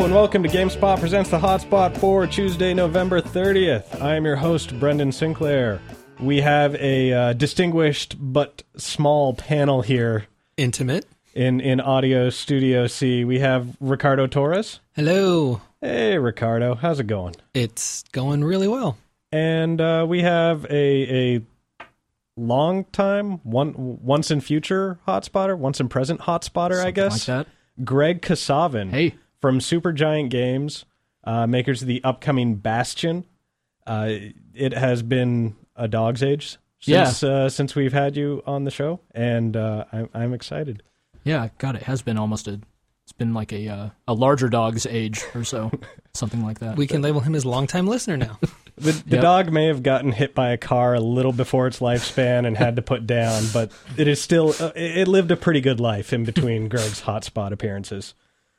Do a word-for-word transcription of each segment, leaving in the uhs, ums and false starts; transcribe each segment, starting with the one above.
and welcome to GameSpot presents the Hotspot for Tuesday, November thirtieth. I am your host, Brendan Sinclair. We have a uh, distinguished but small panel here. Intimate. In, in Audio Studio C. We have Ricardo Torres. Hello. Hey, Ricardo. How's it going? It's going really well. And uh, we have a a long time, one once in future hotspotter, once in present hotspotter, Something I guess. like that. Greg Kasavin. Hey. From Supergiant Games, uh, makers of the upcoming Bastion. Uh, it has been a dog's age since yeah. uh, since we've had you on the show, and uh, I'm, I'm excited. Yeah, God, it has been almost a, it's been like a uh, a larger dog's age or so, something like that. We can label him as longtime listener now. The, the Yep. dog may have gotten hit by a car a little before its lifespan and had to put down, but it is still, uh, it lived a pretty good life in between Greg's hotspot appearances.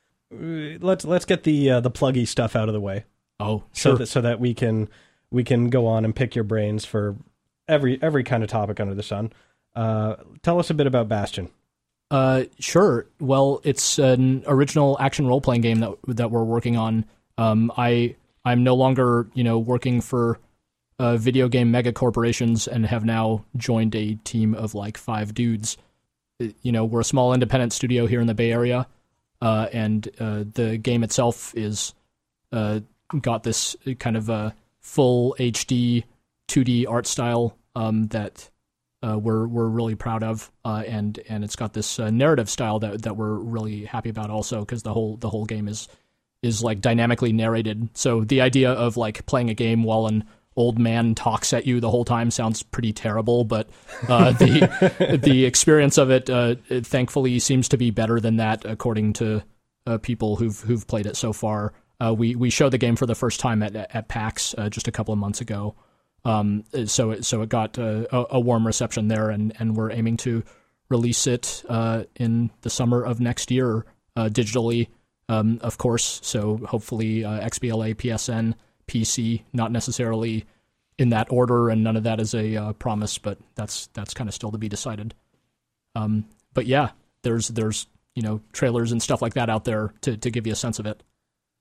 Uh, Let's let's get the uh, the pluggy stuff out of the way, Oh, so sure. that so that we can we can go on and pick your brains for every every kind of topic under the sun. Uh, tell us a bit about Bastion. Uh, sure. Well, it's an original action role-playing game that that we're working on. Um, I I'm no longer you know working for uh, video game mega corporations and have now joined a team of like five dudes. Uh, You know, we're a small independent studio here in the Bay Area, uh, and uh, the game itself is uh, got this kind of a full H D two D art style um, that. Uh, we're we're really proud of, uh, and and it's got this uh, narrative style that that we're really happy about also, because the whole the whole game is is like dynamically narrated. So the idea of like playing a game while an old man talks at you the whole time sounds pretty terrible, but uh, the the experience of it, uh, it thankfully seems to be better than that, according to uh, people who've who've played it so far. Uh, we we showed the game for the first time at at PAX uh, just a couple of months ago. Um, so it, so it got uh, a, a warm reception there, and, and we're aiming to release it uh, in the summer of next year uh, digitally, um, of course. So hopefully uh, X B L A, P S N, P C, not necessarily in that order, and none of that is a uh, promise, but that's that's kind of still to be decided. Um, but yeah, there's there's you know trailers and stuff like that out there to to give you a sense of it.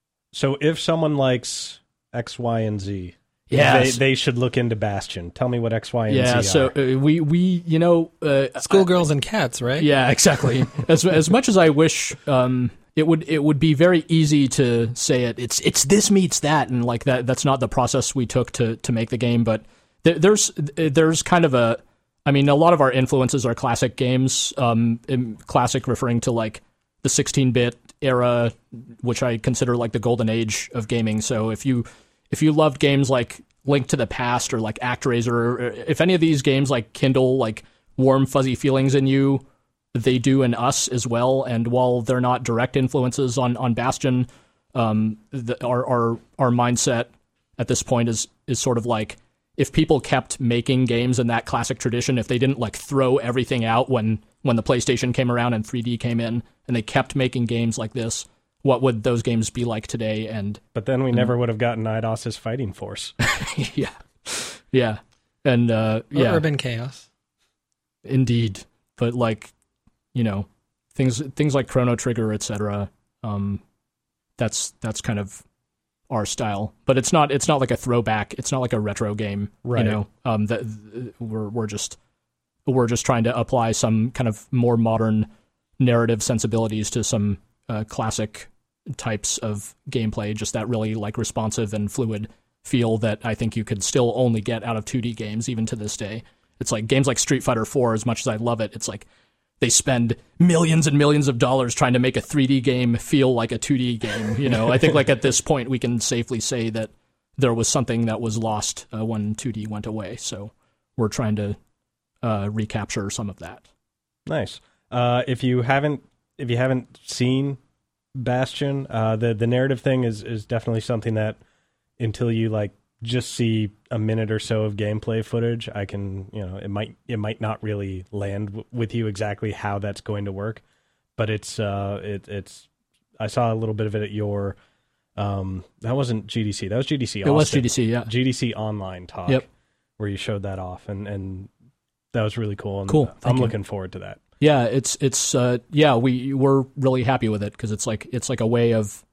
So if someone likes X, Y, and Z. Yeah, they, they should look into Bastion. Tell me what X, Y, and yeah, Z so are. uh, we we you know uh, Schoolgirls and cats, right? Yeah, exactly. as as much as I wish um, it would it would be very easy to say it. It's it's this meets that, and like that. That's not the process we took to to make the game. But there, there's there's kind of a. I mean, a lot of our influences are classic games. Um, classic referring to like the sixteen-bit era, which I consider like the golden age of gaming. So if you If you loved games like Link to the Past or like ActRaiser, or if any of these games like kindle like warm fuzzy feelings in you, they do in us as well. And while they're not direct influences on on Bastion, um, the, our our our mindset at this point is is sort of like, if people kept making games in that classic tradition, if they didn't like throw everything out when when the PlayStation came around and three D came in, and they kept making games like this, what would those games be like today? And But then we never would have gotten Eidos's Fighting Force. yeah, yeah, and uh, Or yeah, Urban Chaos. indeed. But like, you know, things things like Chrono Trigger, et cetera. Um, that's that's kind of our style. But it's not it's not like a throwback. It's not like a retro game. Right. You know, um, that we're we're just we're just trying to apply some kind of more modern narrative sensibilities to some uh, classic types of gameplay, just that really like responsive and fluid feel that I think you could still only get out of two D games even to this day. It's like games like Street Fighter four, as much as I love it, it's like they spend millions and millions of dollars trying to make a three D game feel like a two D game. You know, I think like at this point we can safely say that there was something that was lost uh, when two D went away. So we're trying to uh, recapture some of that. Nice. Uh, if you haven't, if you haven't seen Bastion, uh, the the narrative thing is is definitely something that until you like just see a minute or so of gameplay footage, I can, you know, it might it might not really land w- with you exactly how that's going to work, but it's uh it it's I saw a little bit of it at your um that wasn't G D C, that was G D C. It was G D C, yeah. G D C online talk. Yep. Where you showed that off, and and that was really cool. And Cool. I'm Thank you. looking forward to that. Yeah, it's it's uh, yeah, we we're really happy with it because it's like it's like a way of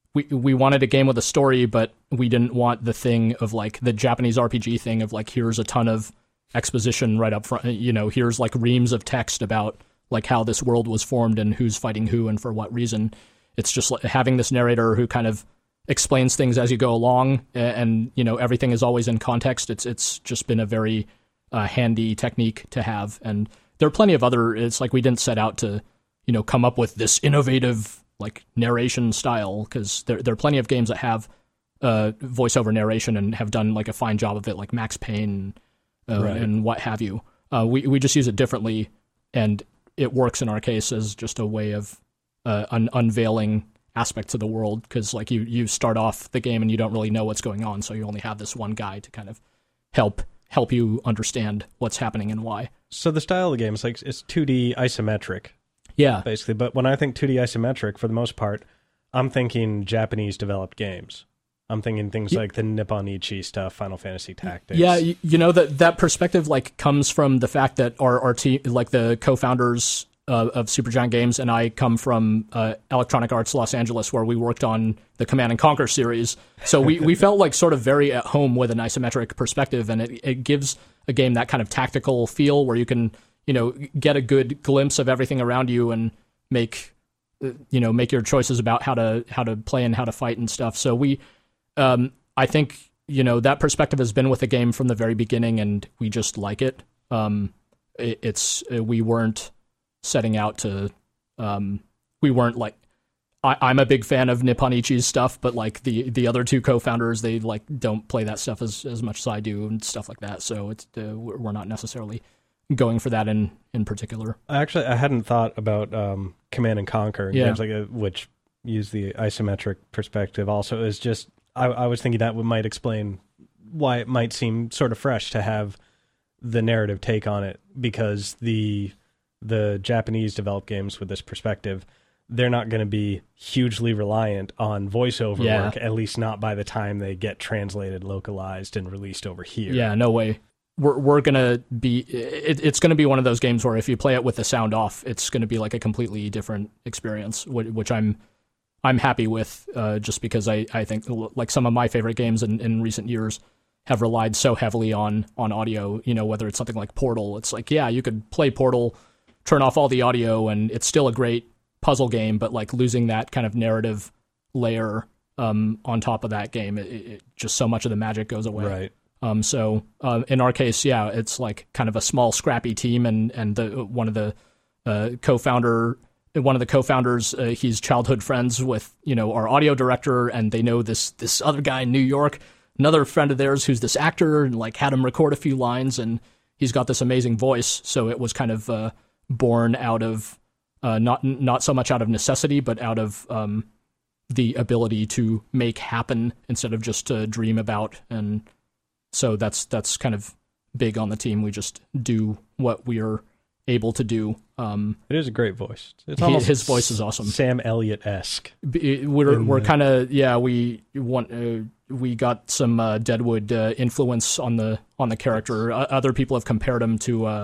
we we wanted a game with a story, but we didn't want the thing of like the Japanese R P G thing of like, here's a ton of exposition right up front. You know, here's like reams of text about like how this world was formed and who's fighting who and for what reason. It's just like having this narrator who kind of explains things as you go along, and, and you know, everything is always in context. It's it's just been a very uh, handy technique to have, and there are plenty of other. It's like we didn't set out to, you know, come up with this innovative like narration style, because there there are plenty of games that have uh, voiceover narration and have done like a fine job of it, like Max Payne uh, right. and what have you. Uh, we we just use it differently, and it works in our case as just a way of uh, un- unveiling aspects of the world, because like you you start off the game and you don't really know what's going on, so you only have this one guy to kind of help help you understand what's happening and why. So the style of the game is like it's two D isometric, Yeah, basically. But when I think two D isometric, for the most part, I'm thinking Japanese developed games. I'm thinking things Yeah. like the Nippon Ichi stuff, Final Fantasy Tactics. Yeah, you, you know that that perspective like comes from the fact that our our team, like the co-founders uh, of Supergiant Games, and I come from uh, Electronic Arts Los Angeles, where we worked on the Command and Conquer series. So we, we felt like sort of very at home with an isometric perspective, and it it gives a game that kind of tactical feel where you can, you know, get a good glimpse of everything around you and make uh, you know make your choices about how to how to play and how to fight and stuff. So we. Um, I think, you know, that perspective has been with the game from the very beginning, and we just like it. Um, it it's we weren't setting out to, um, we weren't like, I, I'm a big fan of Nippon Ichi's stuff, but like the, the other two co-founders, they like don't play that stuff as, as much as I do and stuff like that. So it's uh, we're not necessarily going for that in, in particular. Actually, I hadn't thought about um, Command and Conquer, Yeah. games like uh, which use the isometric perspective. Also, is just I, I was thinking that might explain why it might seem sort of fresh to have the narrative take on it, because the the Japanese developed games with this perspective, they're not going to be hugely reliant on voiceover Yeah. work, at least not by the time they get translated, localized, and released over here. Yeah, no way. We're we're gonna be. It, it's gonna be one of those games where if you play it with the sound off, it's gonna be like a completely different experience, which, which I'm I'm happy with. Uh, just because I, I think like some of my favorite games in, in recent years have relied so heavily on on audio. You know, whether it's something like Portal, it's like yeah, you could play Portal, turn off all the audio, and it's still a great puzzle game. But like losing that kind of narrative layer um, on top of that game, it, it, just so much of the magic goes away. Right. Um, so uh, in our case, yeah, it's like kind of a small, scrappy team, and and the one of the uh, co-founder, one of the co-founders, uh, he's childhood friends with you know our audio director, and they know this this other guy in New York, another friend of theirs who's this actor, and like had him record a few lines, and he's got this amazing voice. So it was kind of uh, born out of uh, not not so much out of necessity, but out of um, the ability to make happen instead of just to dream about. And so that's that's kind of big on the team. We just do what we are able to do. Um, It is a great voice. It's He- almost his voice is awesome. Sam Elliott-esque. b- we're In we're the- kind of yeah we want uh, we got some uh, Deadwood uh, influence on the on the character. Uh, other people have compared him to uh,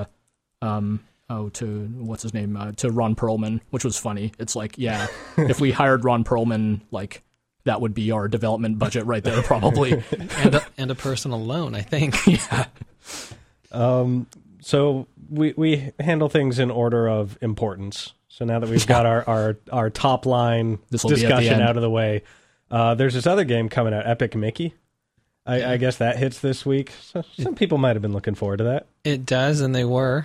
um oh to what's his name uh, to Ron Perlman, which was funny. It's like yeah, if we hired Ron Perlman, like that would be our development budget right there probably. and a, and a personal loan, I think. Yeah. Um, so we we handle things in order of importance. So now that we've got our, our, our top line This'll be at the discussion end. out of the way, uh, there's this other game coming out, Epic Mickey. I, I guess that hits this week. So some people might have been looking forward to that. It does, and they were.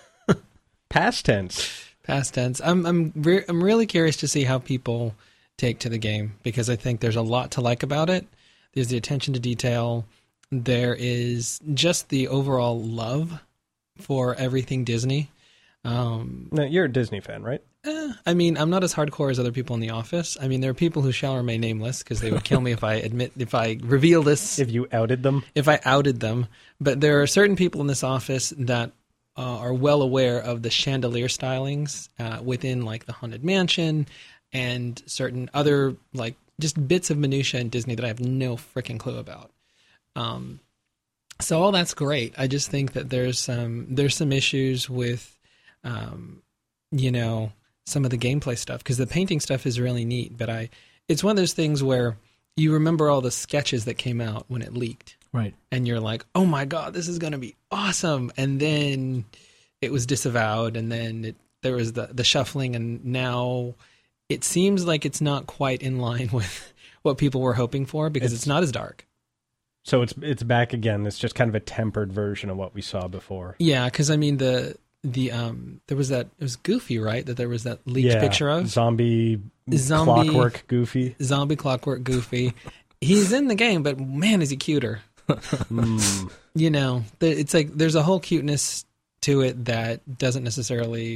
Past tense. Past tense. I'm I'm re- I'm really curious to see how people take to the game, because I think there's a lot to like about it. There's the attention to detail. There is just the overall love for everything Disney. Um, No, you're a Disney fan, right? eh, I mean, I'm not as hardcore as other people in the office. I mean, there are people who shall remain nameless because they would kill me if I admit if I reveal this. If you outed them. if I outed them. But there are certain people in this office that uh, are well aware of the chandelier stylings uh, within like the Haunted Mansion and certain other like just bits of minutia in Disney that I have no freaking clue about. Um, so all that's great. I just think that there's some there's some issues with, um, you know, some of the gameplay stuff, because the painting stuff is really neat. But I it's one of those things where you remember all the sketches that came out when it leaked. Right. And you're like, oh my God, this is going to be awesome. And then it was disavowed, and then it, there was the, the shuffling, and now it seems like it's not quite in line with what people were hoping for, because it's, it's not as dark. So it's it's back again. It's just kind of a tempered version of what we saw before. Yeah, because I mean the the um there was that, it was Goofy, right? That there was that leaked yeah, picture of zombie, zombie clockwork Goofy. Zombie Clockwork Goofy. He's in the game, but man, is he cuter. mm. You know, it's like there's a whole cuteness to it that doesn't necessarily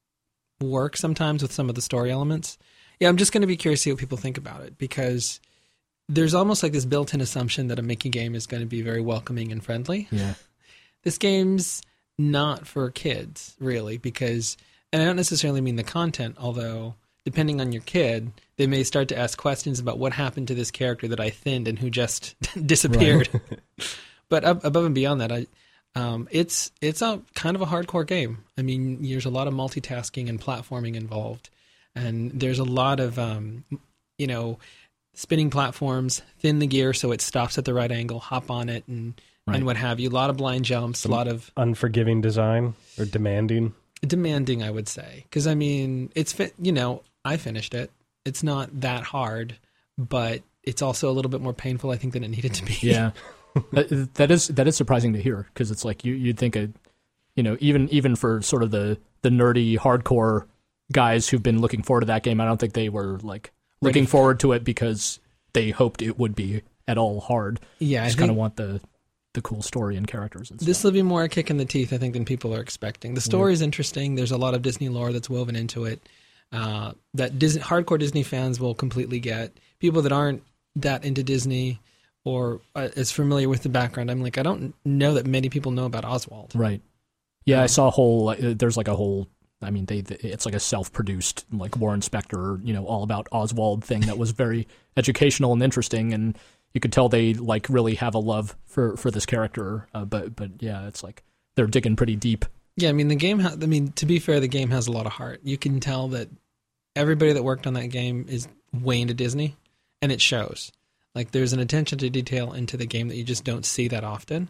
work sometimes with some of the story elements. Yeah, I'm just going to be curious to see what people think about it, because there's almost like this built-in assumption that a Mickey game is going to be very welcoming and friendly. Yeah. This game's not for kids, really, because, and I don't necessarily mean the content, although depending on your kid, they may start to ask questions about what happened to this character that I thinned and who just disappeared. Right. But up, above and beyond that, I, um, it's it's a kind of a hardcore game. I mean, there's a lot of multitasking and platforming involved, and there's a lot of, um, you know, spinning platforms, thin the gear so it stops at the right angle, hop on it, and right. and what have you. A lot of blind jumps, Some a lot of unforgiving design, or demanding. Demanding, I would say, because I mean, it's fi- you know, I finished it. It's not that hard, but it's also a little bit more painful, I think, than it needed to be. Yeah, that, that is that is surprising to hear, because it's like you you'd think a, you know, even even for sort of the the nerdy hardcore guys who've been looking forward to that game, I don't think they were like looking forward to it because they hoped it would be at all hard. Yeah, just kind of want the the cool story and characters and stuff. This will be more a kick in the teeth, I think, than people are expecting. The story is yeah. interesting. There's a lot of Disney lore that's woven into it uh, that Disney, hardcore Disney fans will completely get. People that aren't that into Disney or uh, as familiar with the background, I'm like, I don't know that many people know about Oswald. Right. Yeah, um, I saw a whole, uh, there's like a whole, I mean, they, it's like a self-produced, like Warren Spector, you know, all about Oswald thing that was very educational and interesting, and you could tell they like really have a love for, for this character. Uh, but but yeah, it's like they're digging pretty deep. Yeah, I mean the game. Ha- I mean to be fair, the game has a lot of heart. You can tell that everybody that worked on that game is way into Disney, and it shows. Like there's an attention to detail into the game that you just don't see that often.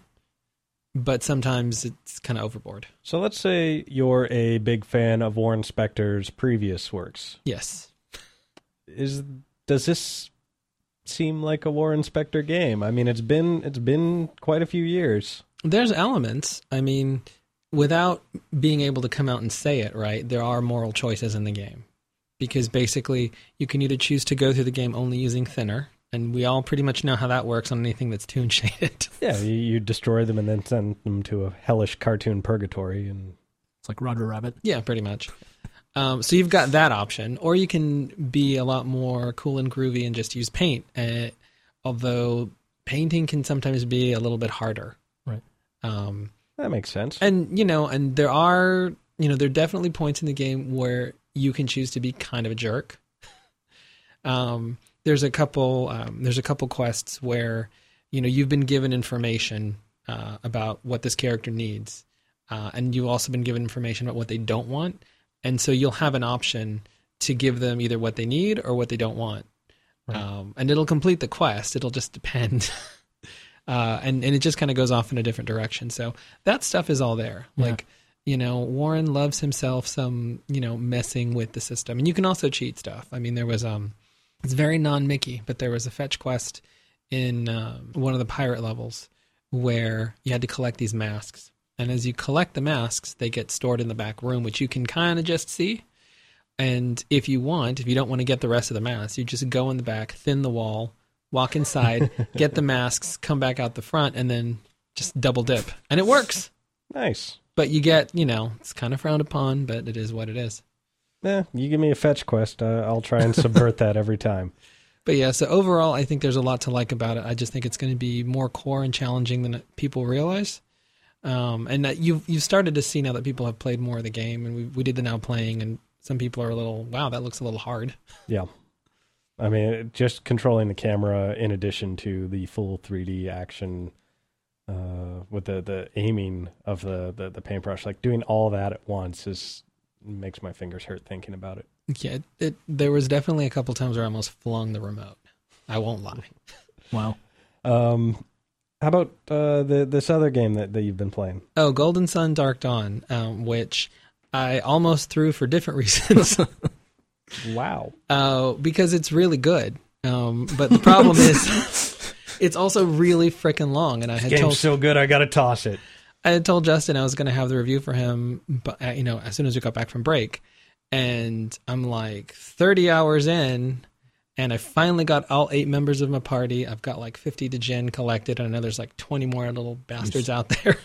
But sometimes it's kind of overboard. So let's say you're a big fan of Warren Spector's previous works. Yes. Is does this seem like a Warren Spector game? I mean, it's been it's been quite a few years. There's elements. I mean, without being able to come out and say it, right, there are moral choices in the game. Because basically, you can either choose to go through the game only using thinner, and we all pretty much know how that works on anything that's toon shaded. Yeah, you, you destroy them and then send them to a hellish cartoon purgatory, and it's like Roger Rabbit. Yeah, pretty much. Um, so you've got that option, or you can be a lot more cool and groovy and just use paint. Uh, although painting can sometimes be a little bit harder. Right. Um, that makes sense. And you know, and there are you know there are definitely points in the game where you can choose to be kind of a jerk. um, there's a couple. Um, there's a couple quests where you know you've been given information uh, about what this character needs, uh, and you've also been given information about what they don't want. And so you'll have an option to give them either what they need or what they don't want. Right. Um, and it'll complete the quest. It'll just depend. uh, and, and it just kind of goes off in a different direction. So that stuff is all there. Yeah. Like, you know, Warren loves himself some, you know, messing with the system. And you can also cheat stuff. I mean, there was, um, it's very non-Mickey, but there was a fetch quest in um, one of the pirate levels where you had to collect these masks. And as you collect the masks, they get stored in the back room, which you can kind of just see. And if you want, if you don't want to get the rest of the masks, you just go in the back, thin the wall, walk inside, get the masks, come back out the front, and then just double dip. And it works. Nice. But you get, you know, it's kind of frowned upon, but it is what it is. Yeah, you give me a fetch quest, uh, I'll try and subvert that every time. But yeah, so overall, I think there's a lot to like about it. I just think it's going to be more core and challenging than people realize. Um, and that you've you've started to see now that people have played more of the game, and we we did the now playing, and some people are a little, wow, that looks a little hard. Yeah, I mean, just controlling the camera in addition to the full three D action uh, with the, the aiming of the, the the paintbrush, like doing all that at once is makes my fingers hurt thinking about it. Yeah, it, it, there was definitely a couple times where I almost flung the remote. I won't lie. Wow. Um, how about uh, the this other game that, that you've been playing? Oh, Golden Sun Dark Dawn, um, which I almost threw for different reasons. Wow. Uh, because it's really good. Um, but the problem is it's also really freaking long. And I had Game's told so good, I gotta toss it. I had told Justin I was going to have the review for him, but uh, you know, as soon as we got back from break, and I'm like thirty hours in, and I finally got all eight members of my party. I've got like fifty to gen collected, and I know there's like twenty more little bastards out there.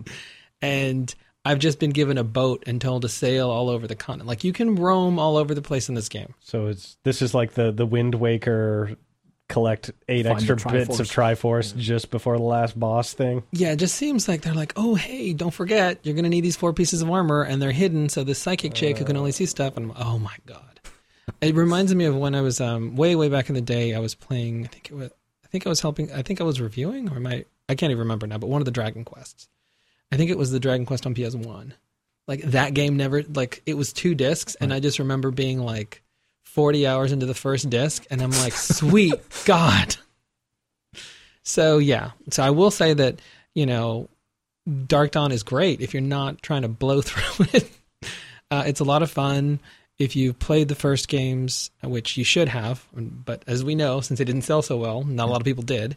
And I've just been given a boat and told to sail all over the continent. Like, you can roam all over the place in this game. So it's this is like the the Wind Waker collect eight Find extra the bits of Triforce yeah. just before the last boss thing. Yeah, it just seems like they're like, oh, hey, don't forget, you're going to need these four pieces of armor, and they're hidden, so this psychic chick uh, who can only see stuff, and I'm, oh my god. It reminds me of when I was um, way, way back in the day, I was playing, I think it was, I think I was helping, I think I was reviewing, or am I, I can't even remember now, but one of the Dragon Quests. I think it was the Dragon Quest on P S one. Like, that game never, like, it was two discs, and I just remember being like forty hours into the first disc, and I'm like, sweet God. So, yeah. So I will say that, you know, Dark Dawn is great if you're not trying to blow through it. Uh, it's a lot of fun. If you've played the first games, which you should have, but as we know, since they didn't sell so well, not a lot of people did,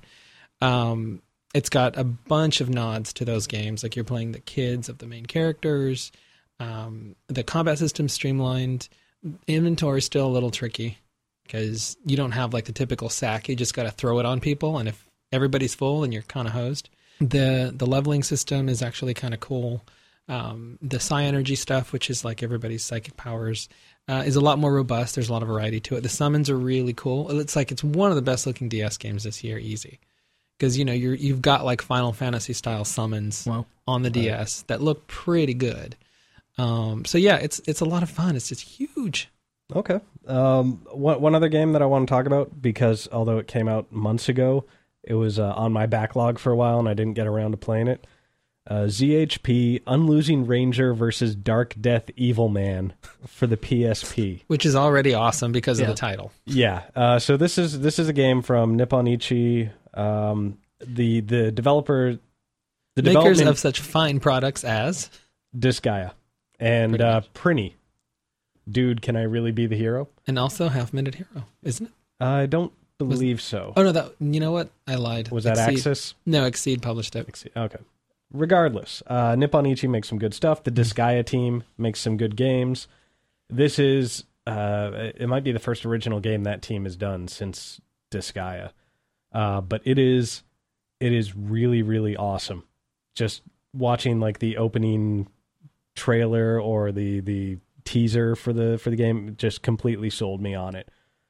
um, it's got a bunch of nods to those games. Like, you're playing the kids of the main characters. Um, the combat system's streamlined. Inventory's still a little tricky because you don't have like the typical sack. You just got to throw it on people, and if everybody's full, then you're kind of hosed. The the leveling system is actually kind of cool. Um, the psi energy stuff, which is like everybody's psychic powers, uh, is a lot more robust. There's a lot of variety to it. The summons are really cool. It's like it's one of the best looking D S games this year, easy. Because you know you're you've got like Final Fantasy style summons wow. on the D S that look pretty good. Um, so yeah, it's it's a lot of fun. It's just huge. Okay. Um, one one other game that I want to talk about, because although it came out months ago, it was uh, on my backlog for a while, and I didn't get around to playing it. Uh, Z H P Unlosing Ranger versus Dark Death Evil Man for the P S P, which is already awesome because yeah. of the title. Yeah. Uh, so this is this is a game from Nippon Ichi. Um, the the developer, the makers of such fine products as Disgaea and uh, Prinny. Dude, Can I Really Be the Hero? And also Half Minute Hero, isn't it? I don't believe Was, so. Oh no, that you know what? I lied. Was that Exceed. Axis? No, Exceed published it. Exceed. Okay. Regardless, uh, Nippon Ichi makes some good stuff. The Disgaea team makes some good games. This is uh, it might be the first original game that team has done since Disgaea, uh, but it is it is really really awesome. Just watching like the opening trailer or the the teaser for the for the game just completely sold me on it.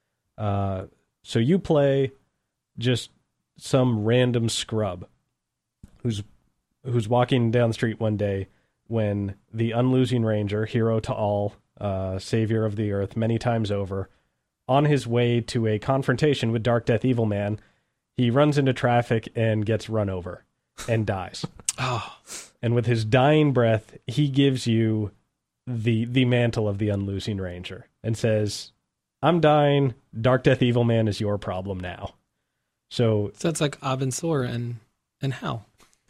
Uh, so you play just some random scrub who's who's walking down the street one day when the Unlosing Ranger, hero to all, uh, savior of the earth many times over, on his way to a confrontation with Dark Death Evil Man, he runs into traffic and gets run over and dies. Oh. And with his dying breath, he gives you the the mantle of the Unlosing Ranger and says, I'm dying, Dark Death Evil Man is your problem now. So, so it's like Abensor and, and Hal.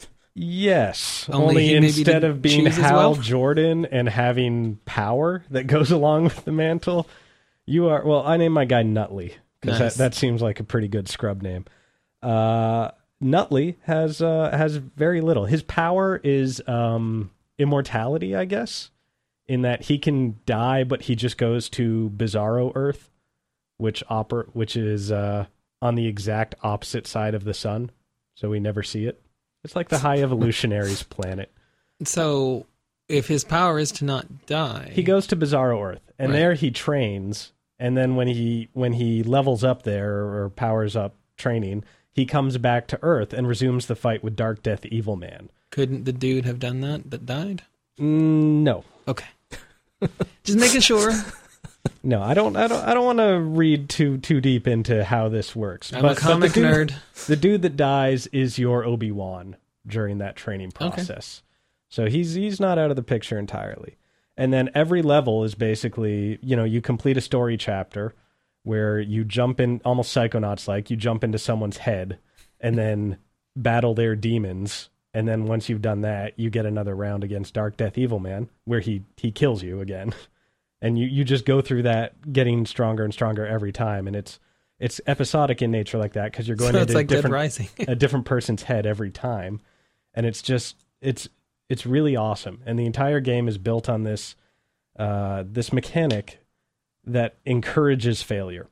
Yes, only, only instead of being Hal well? Jordan and having power that goes along with the mantle, you are, well, I named my guy Nutley, because nice. that, that seems like a pretty good scrub name. Uh, Nutley has uh, has very little. His power is um, immortality, I guess, in that he can die, but he just goes to Bizarro Earth, which oper- which is uh, on the exact opposite side of the sun, so we never see it. It's like the High Evolutionaries planet. So, if his power is to not die, he goes to Bizarro Earth, and right. there he trains. And then when he when he levels up there or powers up training, he comes back to Earth and resumes the fight with Dark Death Evil Man. Couldn't the dude have done that that died? Mm, no. Okay. Just making sure. No, I don't. I don't. I don't want to read too too deep into how this works. I'm but, a comic but the dude, nerd. The dude that dies is your Obi-Wan during that training process. Okay. So he's he's not out of the picture entirely. And then every level is basically, you know, you complete a story chapter where you jump in, almost Psychonauts-like, you jump into someone's head and then battle their demons. And then once you've done that, you get another round against Dark Death Evil Man, where he, he kills you again. And you, you just go through that, getting stronger and stronger every time. And it's it's episodic in nature like that, because you're going so into it's like Dead different, Rising. a different person's head every time. And it's just, it's it's really awesome. And the entire game is built on this uh, this mechanic that encourages failure.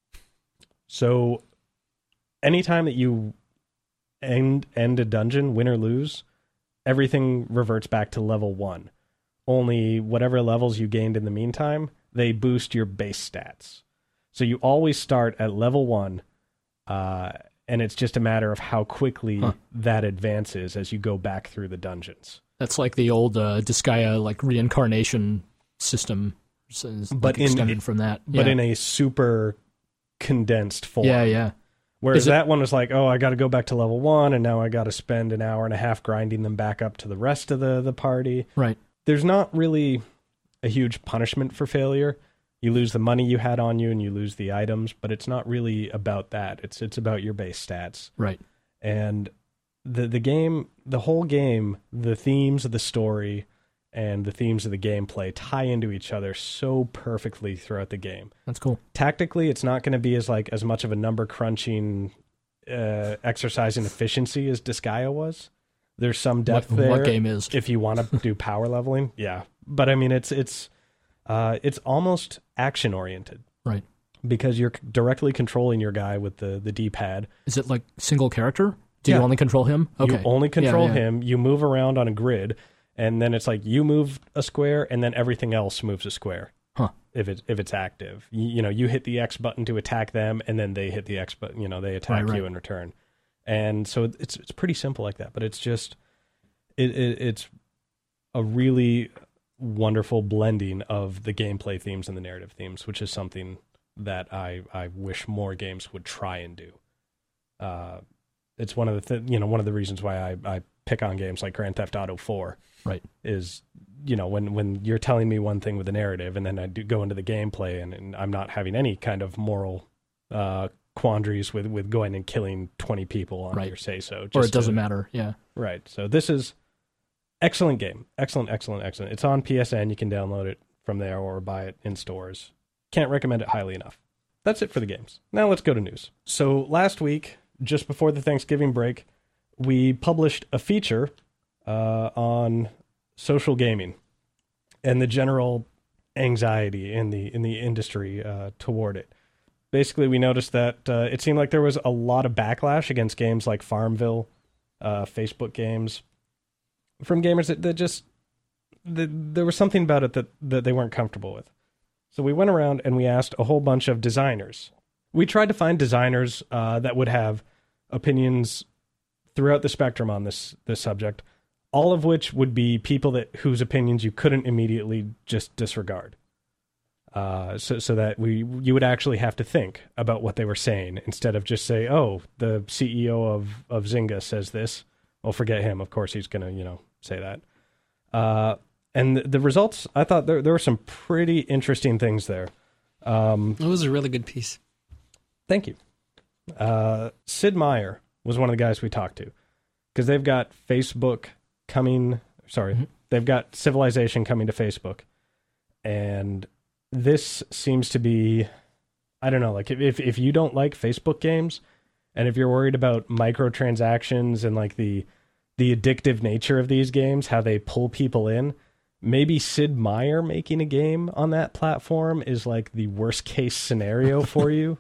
So anytime that you end end a dungeon, win or lose, everything reverts back to level one. Only whatever levels you gained in the meantime, they boost your base stats. So you always start at level one, uh, and it's just a matter of how quickly huh. that advances as you go back through the dungeons. That's like the old uh, Disgaea like reincarnation system, so it's, but like, in, extended from that. But yeah. in a super condensed form. Yeah, yeah. Whereas it, that one was like, oh, I got to go back to level one, and now I got to spend an hour and a half grinding them back up to the rest of the, the party. Right. There's not really a huge punishment for failure. You lose the money you had on you, and you lose the items, but it's not really about that. It's it's about your base stats. Right. And the the game, the whole game, the themes of the story and the themes of the gameplay tie into each other so perfectly throughout the game. That's cool. Tactically, it's not going to be as like as much of a number crunching uh, exercise in efficiency as Disgaea was. There's some depth what, there. What game is? If you want to do power leveling, yeah. But I mean, it's it's uh, it's almost action oriented, right? Because you're directly controlling your guy with the the D-pad. Is it like single character? Do yeah. you only control him? Okay. You only control yeah, yeah. him. You move around on a grid, and then it's like you move a square, and then everything else moves a square. Huh. If it if it's active, you, you know, you hit the X button to attack them, and then they hit the X button. You know, they attack right, right. you in return. And so it's it's pretty simple like that, but it's just it, it it's a really wonderful blending of the gameplay themes and the narrative themes, which is something that I I wish more games would try and do. Uh, it's one of the th- you know one of the reasons why I, I pick on games like Grand Theft Auto four. Right. Is you know when when you're telling me one thing with the narrative, and then I do go into the gameplay, and, and I'm not having any kind of moral uh, quandaries with, with going and killing twenty people on right. your say so. Or it doesn't to, matter. Yeah. Right. So this is excellent game. Excellent, excellent, excellent. It's on P S N. You can download it from there or buy it in stores. Can't recommend it highly enough. That's it for the games. Now let's go to news. So last week, just before the Thanksgiving break, we published a feature uh, on social gaming and the general anxiety in the in the industry uh, toward it. Basically, we noticed that uh, it seemed like there was a lot of backlash against games like Farmville, uh, Facebook games, from gamers that, that just that there was something about it that, that they weren't comfortable with. So we went around and we asked a whole bunch of designers. We tried to find designers uh, that would have opinions throughout the spectrum on this this subject, all of which would be people that whose opinions you couldn't immediately just disregard. Uh, so so that we you would actually have to think about what they were saying instead of just say, oh, the C E O of, of Zynga says this. Well, forget him. Of course, he's going to, you know, say that. Uh, and the, the results, I thought there there were some pretty interesting things there. Um, it was a really good piece. Thank you. Uh, Sid Meier was one of the guys we talked to because they've got Facebook coming. Sorry, mm-hmm. they've got Civilization coming to Facebook, and this seems to be, I don't know, like if if you don't like Facebook games, and if you're worried about microtransactions and like the the addictive nature of these games, how they pull people in, maybe Sid Meier making a game on that platform is like the worst case scenario for you.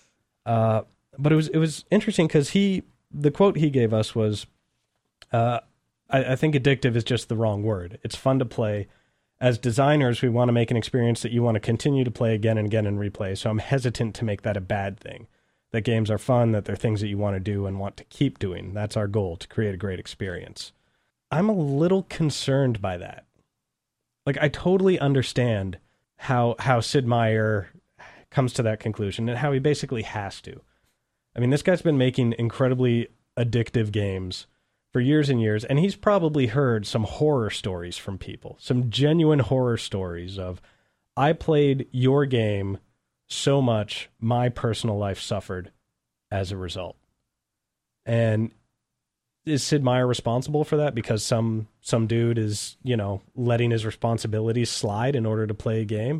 Uh, but it was it was interesting because he the quote he gave us was, uh, I, I think addictive is just the wrong word. It's fun to play. As designers, we want to make an experience that you want to continue to play again and again and replay. So I'm hesitant to make that a bad thing. That games are fun, that they're things that you want to do and want to keep doing. That's our goal, to create a great experience. I'm a little concerned by that. Like, I totally understand how how Sid Meier comes to that conclusion and how he basically has to. I mean, this guy's been making incredibly addictive games for years and years, and he's probably heard some horror stories from people, some genuine horror stories of, I played your game so much, my personal life suffered as a result. And is Sid Meier responsible for that because some some dude is, you know, letting his responsibilities slide in order to play a game?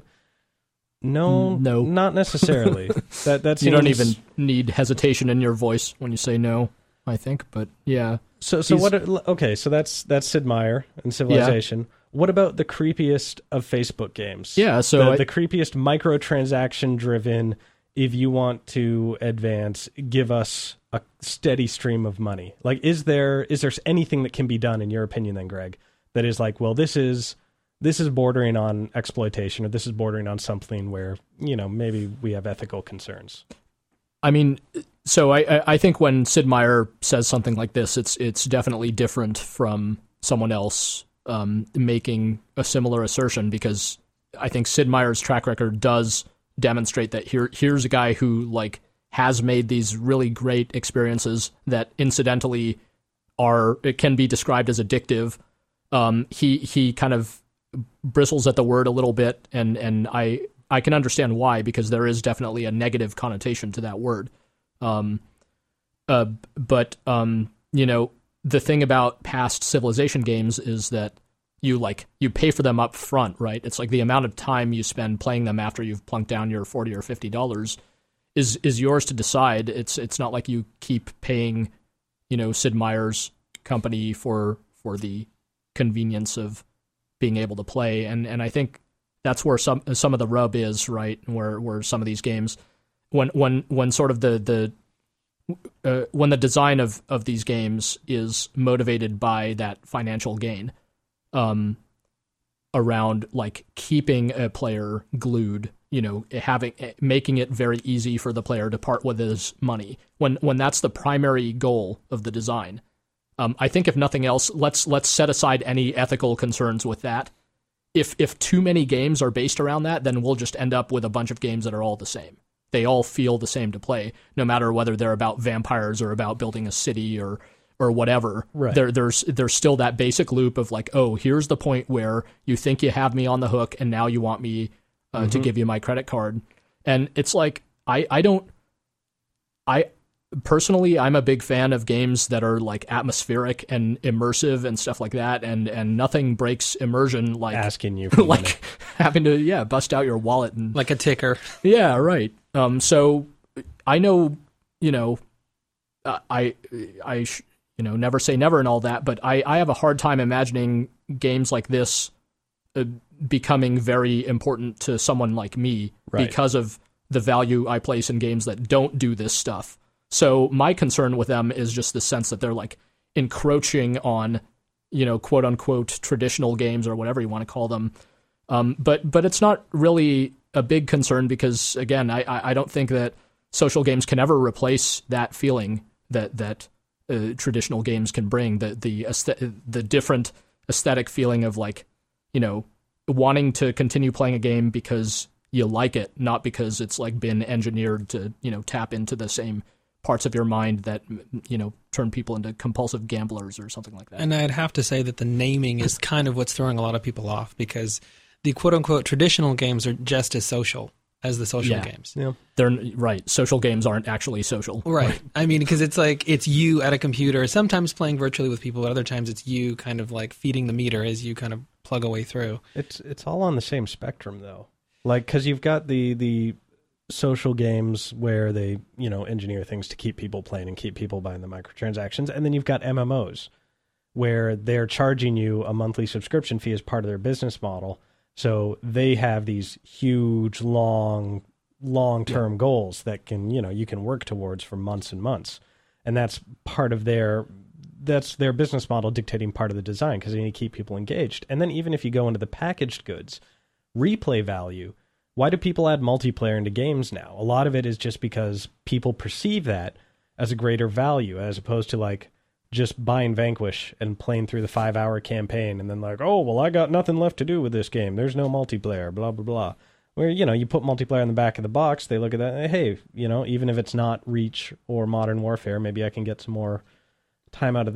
No, no, not necessarily. that that's you don't even need hesitation in your voice when you say no, I think. But yeah. So so what? Okay, so that's that's Sid Meier and Civilization. Yeah. What about the creepiest of Facebook games? Yeah, so the, I, the creepiest microtransaction driven. If you want to advance, give us a steady stream of money. Like, is there is there anything that can be done, in your opinion, then, Greg, that is like, well, this is this is bordering on exploitation, or this is bordering on something where, you know, maybe we have ethical concerns? I mean, so I I think when Sid Meier says something like this, it's it's definitely different from someone else um, making a similar assertion, because I think Sid Meier's track record does demonstrate that here here's a guy who like has made these really great experiences that incidentally are it can be described as addictive. Um, he he kind of bristles at the word a little bit, and and I I can understand why, because there is definitely a negative connotation to that word. Um, uh, but um, you know, the thing about past Civilization games is that you like you pay for them up front, right? It's like the amount of time you spend playing them after you've plunked down your forty or fifty dollars is is yours to decide. It's it's not like you keep paying, you know, Sid Meier's company for for the convenience of being able to play. And and I think that's where some some of the rub is, right? Where where some of these games, when when when sort of the the uh, when the design of of these games is motivated by that financial gain. Um, around like keeping a player glued, you know, having making it very easy for the player to part with his money. When when that's the primary goal of the design, um, I think if nothing else, let's let's set aside any ethical concerns with that. If if too many games are based around that, then we'll just end up with a bunch of games that are all the same. They all feel the same to play, no matter whether they're about vampires or about building a city or. or whatever. Right. There, there's there's still that basic loop of like, oh, here's the point where you think you have me on the hook, and now you want me uh, mm-hmm. to give you my credit card. And it's like, I, I don't... I personally, I'm a big fan of games that are like atmospheric and immersive and stuff like that, and, and nothing breaks immersion like... Asking you for like money. having to, yeah, bust out your wallet. and Like a ticker. Yeah, right. Um. So, I know, you know, uh, I... I sh- You know, never say never and all that, but I, I have a hard time imagining games like this uh, becoming very important to someone like me right. because of the value I place in games that don't do this stuff. So my concern with them is just the sense that they're like encroaching on, you know, quote unquote traditional games or whatever you want to call them. Um, but but it's not really a big concern because, again, I, I don't think that social games can ever replace that feeling that that. Uh, traditional games can bring the the aesthet- the different aesthetic feeling of like, you know, wanting to continue playing a game because you like it, not because it's like been engineered to, you know, tap into the same parts of your mind that, you know, turn people into compulsive gamblers or something like that. And I'd have to say that the naming is kind of what's throwing a lot of people off, because the quote unquote traditional games are just as social as the social yeah. games. Yeah. They're right. Social games aren't actually social. Right. right. I mean, because it's like, it's you at a computer, sometimes playing virtually with people, but other times it's you kind of like feeding the meter as you kind of plug a way through. It's it's all on the same spectrum, though. Like, because you've got the, the social games where they, you know, engineer things to keep people playing and keep people buying the microtransactions. And then you've got M M Os where they're charging you a monthly subscription fee as part of their business model. So they have these huge, long, long-term yeah. goals that can, you know, you can work towards for months and months. And that's part of their, that's their business model dictating part of the design, because they need to keep people engaged. And then even if you go into the packaged goods, replay value, why do people add multiplayer into games now? A lot of it is just because people perceive that as a greater value, as opposed to like, just buying Vanquish and playing through the five-hour campaign and then like, oh, well, I got nothing left to do with this game. There's no multiplayer, blah, blah, blah. Where, you know, you put multiplayer in the back of the box, they look at that, hey, you know, even if it's not Reach or Modern Warfare, maybe I can get some more time out of that.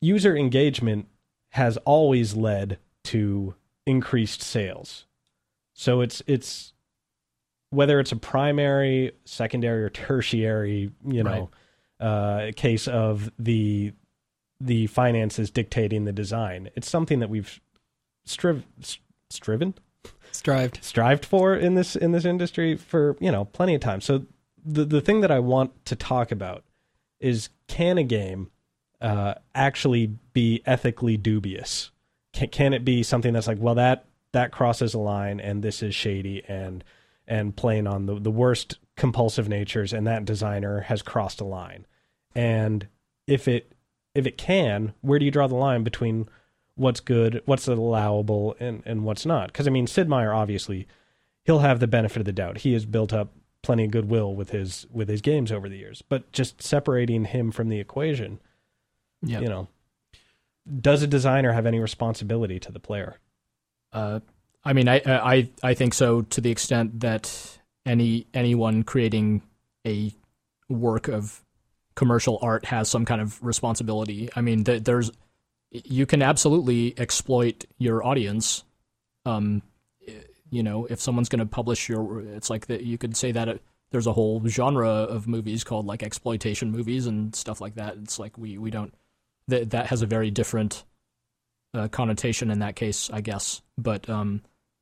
user engagement has always led to increased sales. So it's it's whether it's a primary, secondary, or tertiary, you know, right. uh, case of the the finances dictating the design. It's something that we've striv striven strived strived for in this in this industry for, you know, plenty of time. So the the thing that I want to talk about is, can a game uh, actually be ethically dubious? Can, can it be something that's like, well, that that crosses a line and this is shady and and playing on the, the worst compulsive natures, and that designer has crossed a line? And if it if it can, where do you draw the line between what's good, what's allowable, and, and what's not? Because, I mean, Sid Meier, obviously, he'll have the benefit of the doubt. He has built up plenty of goodwill with his with his games over the years. But just separating him from the equation, yep. you know, does a designer have any responsibility to the player? Uh, I mean, I I I think so, to the extent that any anyone creating a work of commercial art has some kind of responsibility. I mean, th there's you can absolutely exploit your audience. Um, you know, if someone's going to publish your, it's like that. You could say that it, there's a whole genre of movies called like exploitation movies and stuff like that. It's like we we don't that that has a very different uh, connotation in that case, I guess. But um,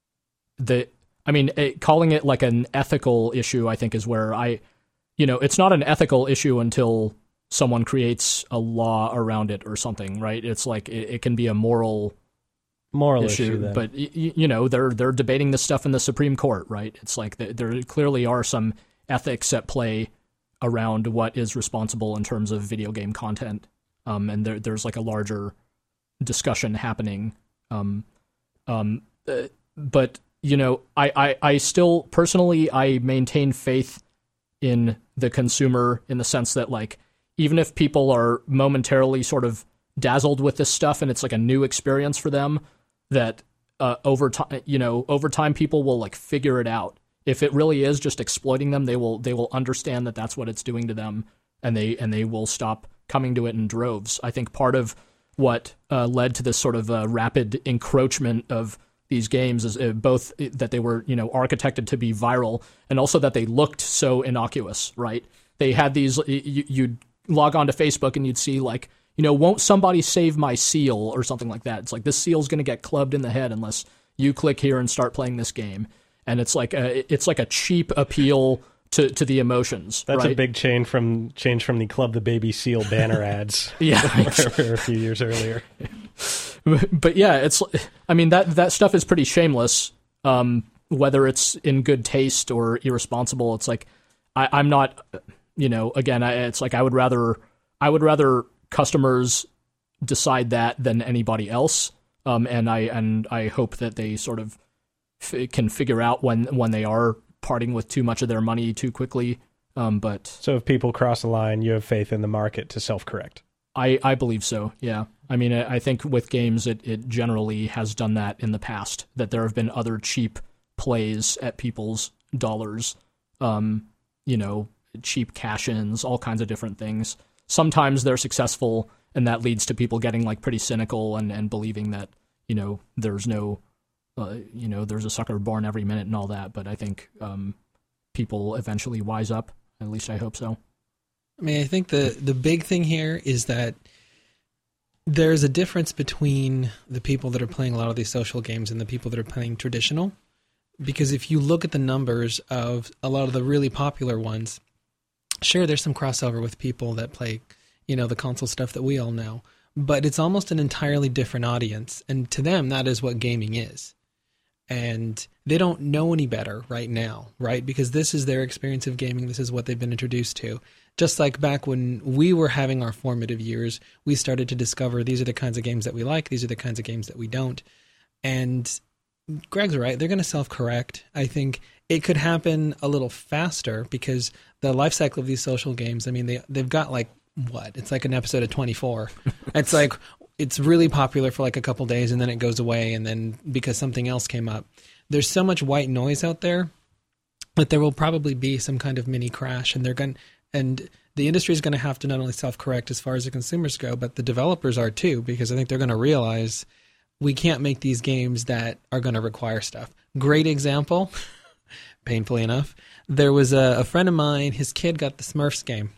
the I mean, it, calling it like an ethical issue, I think, is where I, you know, it's not an ethical issue until someone creates a law around it or something, right? It's like it, it can be a moral moral issue, issue but y you know, they're they're debating this stuff in the Supreme Court, right? It's like the, there clearly are some ethics at play around what is responsible in terms of video game content, um, and there there's like a larger discussion happening. Um, um, uh, but you know, I, I I still personally I maintain faith in the consumer, in the sense that, like, even if people are momentarily sort of dazzled with this stuff and it's like a new experience for them, that uh, over time, you know, over time people will like figure it out. If it really is just exploiting them, they will they will understand that that's what it's doing to them, and they and they will stop coming to it in droves. I think part of what uh, led to this sort of uh, rapid encroachment of these games is uh, both that they were, you know, architected to be viral, and also that they looked so innocuous, right? They had these, you, you'd log on to Facebook and you'd see like, you know, won't somebody save my seal or something like that. It's like, this seal's going to get clubbed in the head unless you click here and start playing this game. And it's like a, it's like a cheap appeal to, to the emotions. That's right? a big change from change from the Club the Baby Seal banner ads. Yeah, a few years earlier. But yeah, it's, I mean, that that stuff is pretty shameless. Um, whether it's in good taste or irresponsible, it's like I, I'm not, you know, again, I, it's like I would rather I would rather customers decide that than anybody else. Um, and I and I hope that they sort of f can figure out when when they are parting with too much of their money too quickly. Um, but so if people cross the line, you have faith in the market to self-correct. I I believe so. Yeah. I mean, I think with games, it, it generally has done that in the past, that there have been other cheap plays at people's dollars, um, you know, cheap cash-ins, all kinds of different things. Sometimes they're successful, and that leads to people getting like pretty cynical and, and believing that, you know, there's no, uh, you know, there's a sucker born every minute and all that. But I think um, people eventually wise up. At least I hope so. I mean, I think the, the big thing here is that there's a difference between the people that are playing a lot of these social games and the people that are playing traditional. Because if you look at the numbers of a lot of the really popular ones, sure, there's some crossover with people that play, you know, the console stuff that we all know. But it's almost an entirely different audience. And to them, that is what gaming is. And they don't know any better right now, right? Because this is their experience of gaming. This is what they've been introduced to. Just like back when we were having our formative years, we started to discover these are the kinds of games that we like, these are the kinds of games that we don't. And Greg's right, they're going to self-correct. I think it could happen a little faster because the life cycle of these social games, I mean, they, they've got like, what? It's like an episode of twenty-four. It's like, it's really popular for like a couple days and then it goes away, and then because something else came up. There's so much white noise out there that there will probably be some kind of mini crash, and they're going and the industry is going to have to not only self-correct as far as the consumers go, but the developers are too, because I think they're going to realize we can't make these games that are going to require stuff. Great example, painfully enough, there was a, a friend of mine, his kid got the Smurfs game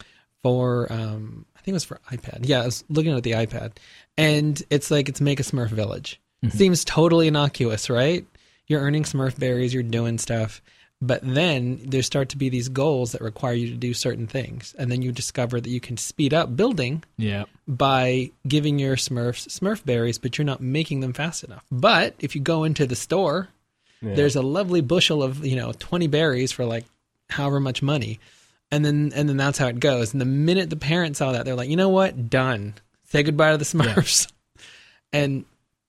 for, um, I think it was for iPad. Yeah, I was looking at the iPad. And it's like, it's Make a Smurf Village. Mm-hmm. Seems totally innocuous, right? You're earning Smurf berries, you're doing stuff. But then there start to be these goals that require you to do certain things. And then you discover that you can speed up building yeah. by giving your Smurfs Smurf berries, but you're not making them fast enough. But if you go into the store, yeah. there's a lovely bushel of, you know, twenty berries for like however much money. And then and then that's how it goes. And the minute the parents saw that, they're like, you know what? Done. Say goodbye to the Smurfs. Yeah. And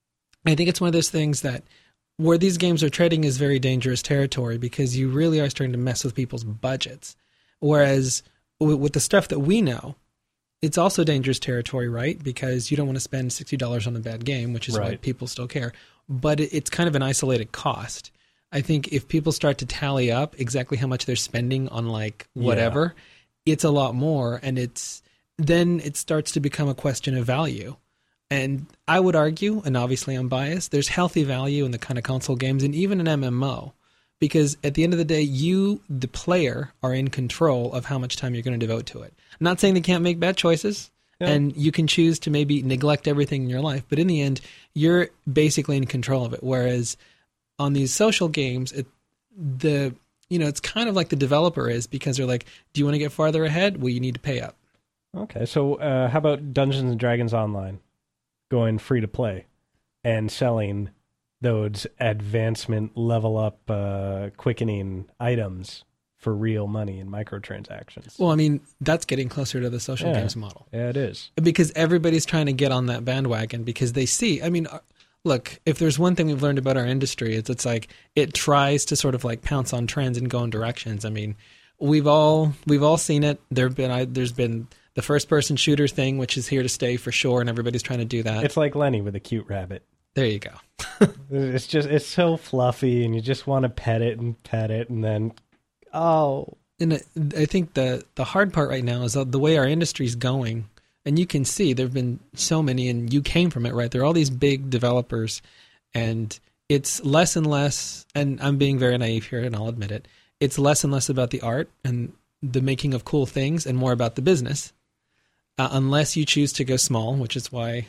I think it's one of those things that where these games are trading is very dangerous territory, because you really are starting to mess with people's budgets. Whereas with the stuff that we know, it's also dangerous territory, right? Because you don't want to spend sixty dollars on a bad game, which is right. why people still care. But it's kind of an isolated cost. I think if people start to tally up exactly how much they're spending on like whatever, yeah. it's a lot more. And it's then it starts to become a question of value. And I would argue, and obviously I'm biased, there's healthy value in the kind of console games and even an M M O. Because at the end of the day, you, the player, are in control of how much time you're going to devote to it. I'm not saying they can't make bad choices, yeah. and you can choose to maybe neglect everything in your life. But in the end, you're basically in control of it. Whereas on these social games, it, the you know, it's kind of like the developer is, because they're like, do you want to get farther ahead? Well, you need to pay up. Okay, so uh, how about Dungeons and Dragons Online going free to play and selling those advancement level up uh, quickening items for real money in microtransactions? Well, I mean, that's getting closer to the social yeah. games model. Yeah, it is. Because everybody's trying to get on that bandwagon because they see, I mean, look, if there's one thing we've learned about our industry, it's it's like it tries to sort of like pounce on trends and go in directions. I mean, we've all we've all seen it. There've been I, there's been the first person shooter thing, which is here to stay for sure, and everybody's trying to do that. It's like Lenny with a cute rabbit. There you go. It's just it's so fluffy, and you just want to pet it and pet it, and then oh. And I think the the hard part right now is the way our industry's going. And you can see there have been so many, and you came from it, right? There are all these big developers, and it's less and less, and I'm being very naive here, and I'll admit it, it's less and less about the art and the making of cool things and more about the business, uh, unless you choose to go small, which is why,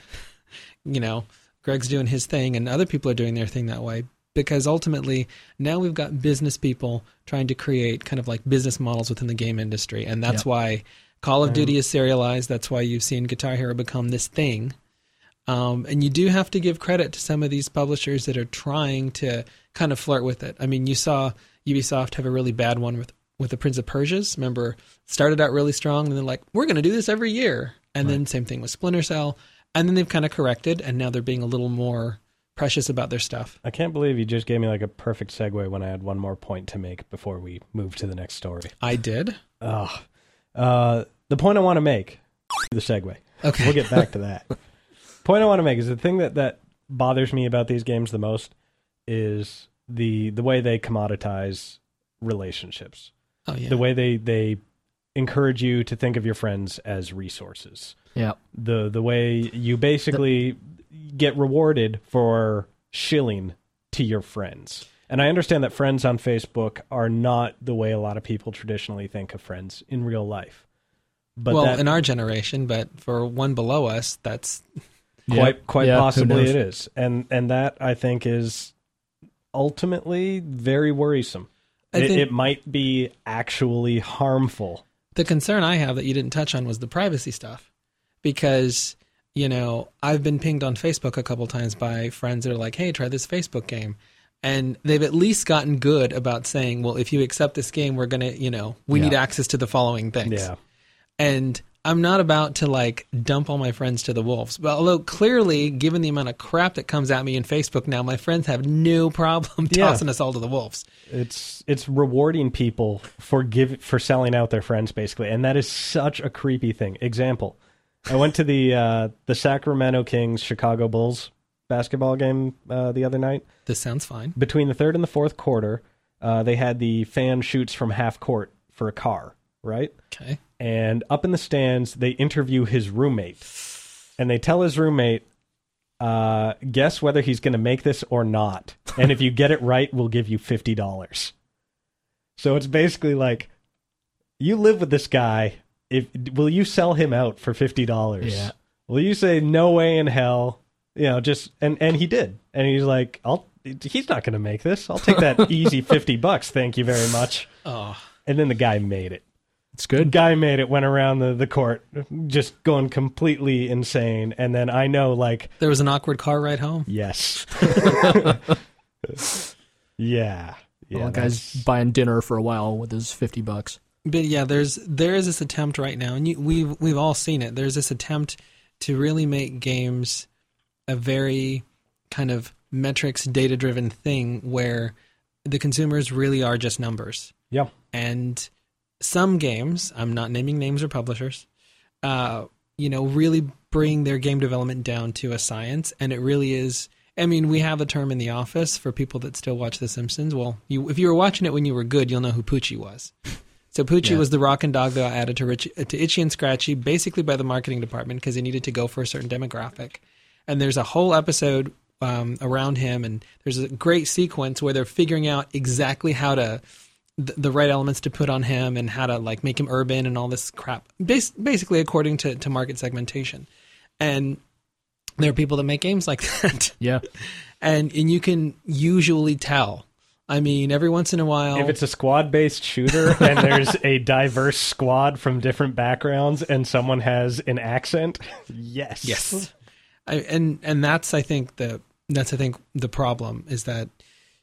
you know, Greg's doing his thing and other people are doing their thing that way, because ultimately now we've got business people trying to create kind of like business models within the game industry, and that's yeah. why Call of Duty is serialized. That's why you've seen Guitar Hero become this thing. Um, and you do have to give credit to some of these publishers that are trying to kind of flirt with it. I mean, you saw Ubisoft have a really bad one with, with the Prince of Persia's. Remember, started out really strong, and then like, we're going to do this every year. And right. then same thing with Splinter Cell. And then they've kind of corrected, and now they're being a little more precious about their stuff. I can't believe you just gave me like a perfect segue when I had one more point to make before we move to the next story. I did? Oh, Uh, the point I want to make, the segue. Okay. We'll get back to that. Point I want to make is the thing that, that bothers me about these games the most is the the way they commoditize relationships. Oh, yeah. The way they, they encourage you to think of your friends as resources. Yeah. The the way you basically the- get rewarded for shilling to your friends. And I understand that friends on Facebook are not the way a lot of people traditionally think of friends in real life. But well, that, in our generation, but for one below us, that's quite yeah, quite yeah, possibly it is. And and that I think is ultimately very worrisome. I it, think it might be actually harmful. The concern I have that you didn't touch on was the privacy stuff, because you know I've been pinged on Facebook a couple times by friends that are like, "Hey, try this Facebook game." And they've at least gotten good about saying, well, if you accept this game, we're going to, you know, we yeah. need access to the following things. Yeah. And I'm not about to, like, dump all my friends to the wolves. But although clearly, given the amount of crap that comes at me in Facebook now, my friends have no problem tossing yeah. us all to the wolves. It's it's rewarding people for give, for selling out their friends, basically. And that is such a creepy thing. Example, I went to the uh, the Sacramento Kings Chicago Bulls basketball game uh, the other night. This sounds fine. Between the third and the fourth quarter, uh, they had the fan shoots from half court for a car. right? Okay. And up in the stands, they interview his roommate. And they tell his roommate, uh, guess whether he's going to make this or not. And if you get it right, we'll give you fifty dollars. So it's basically like, you live with this guy. If will you sell him out for fifty dollars? Yeah. Will you say no way in hell? You know, just and and he did. And he's like, I'll he's not going to make this. I'll take that easy fifty bucks. Thank you very much. Oh. And then the guy made it. It's good. Guy made it, went around the, the court, just going completely insane. And then I know, like... There was an awkward car ride home? Yes. yeah. Yeah, well, guy's buying dinner for a while with his fifty bucks. But yeah, there's there is this attempt right now, and you, we've, we've all seen it. There's this attempt to really make games a very kind of metrics, data-driven thing where the consumers really are just numbers. Yeah. And... some games, I'm not naming names or publishers, uh, you know, really bring their game development down to a science. And it really is, I mean, we have a term in the office for people that still watch The Simpsons. Well, you, if you were watching it when you were good, you'll know who Poochie was. So Poochie yeah. was the rockin' dog that I added to, Rich, to Itchy and Scratchy, basically by the marketing department because he needed to go for a certain demographic. And there's a whole episode um, around him, and there's a great sequence where they're figuring out exactly how to... the right elements to put on him and how to like make him urban and all this crap, Bas- basically according to, to market segmentation. And there are people that make games like that. Yeah. And and you can usually tell. I mean, every once in a while... If it's a squad-based shooter and there's a diverse squad from different backgrounds and someone has an accent, yes. Yes. I, and and that's, I think, the that's I think the problem is that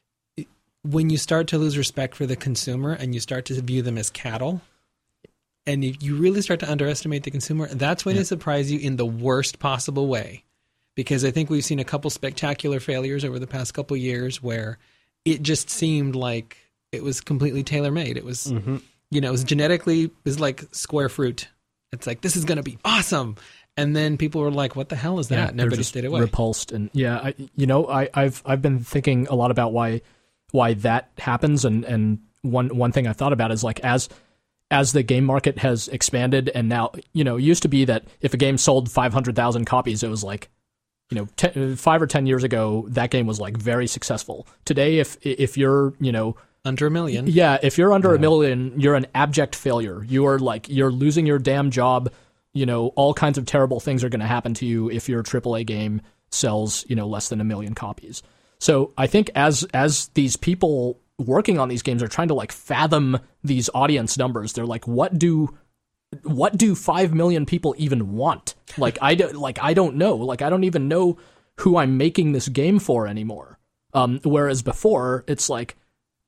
when you start to lose respect for the consumer and you start to view them as cattle, and if you really start to underestimate the consumer, that's when yeah. they surprise you in the worst possible way. Because I think we've seen a couple spectacular failures over the past couple years where it just seemed like it was completely tailor-made. It was, mm-hmm. you know, it was genetically, it was like square fruit. It's like, this is going to be awesome. And then people were like, what the hell is that? Yeah, and everybody stayed away. Repulsed. And yeah, I, you know, I, I've I've been thinking a lot about why why that happens, and, and one one thing I thought about is like as as the game market has expanded, and now, you know, it used to be that if a game sold five hundred thousand copies, it was like, you know, ten, five or ten years ago, that game was like very successful. Today, if if you're, you know, under a million, yeah, if you're under yeah. a million, you're an abject failure. You are like, you're losing your damn job. You know, all kinds of terrible things are going to happen to you if your triple A game sells, you know, less than a million copies. So I think as as these people working on these games are trying to like fathom these audience numbers, they're like, what do what do five million people even want? Like I do, like I don't know. Like I don't even know who I'm making this game for anymore. Um, whereas before, it's like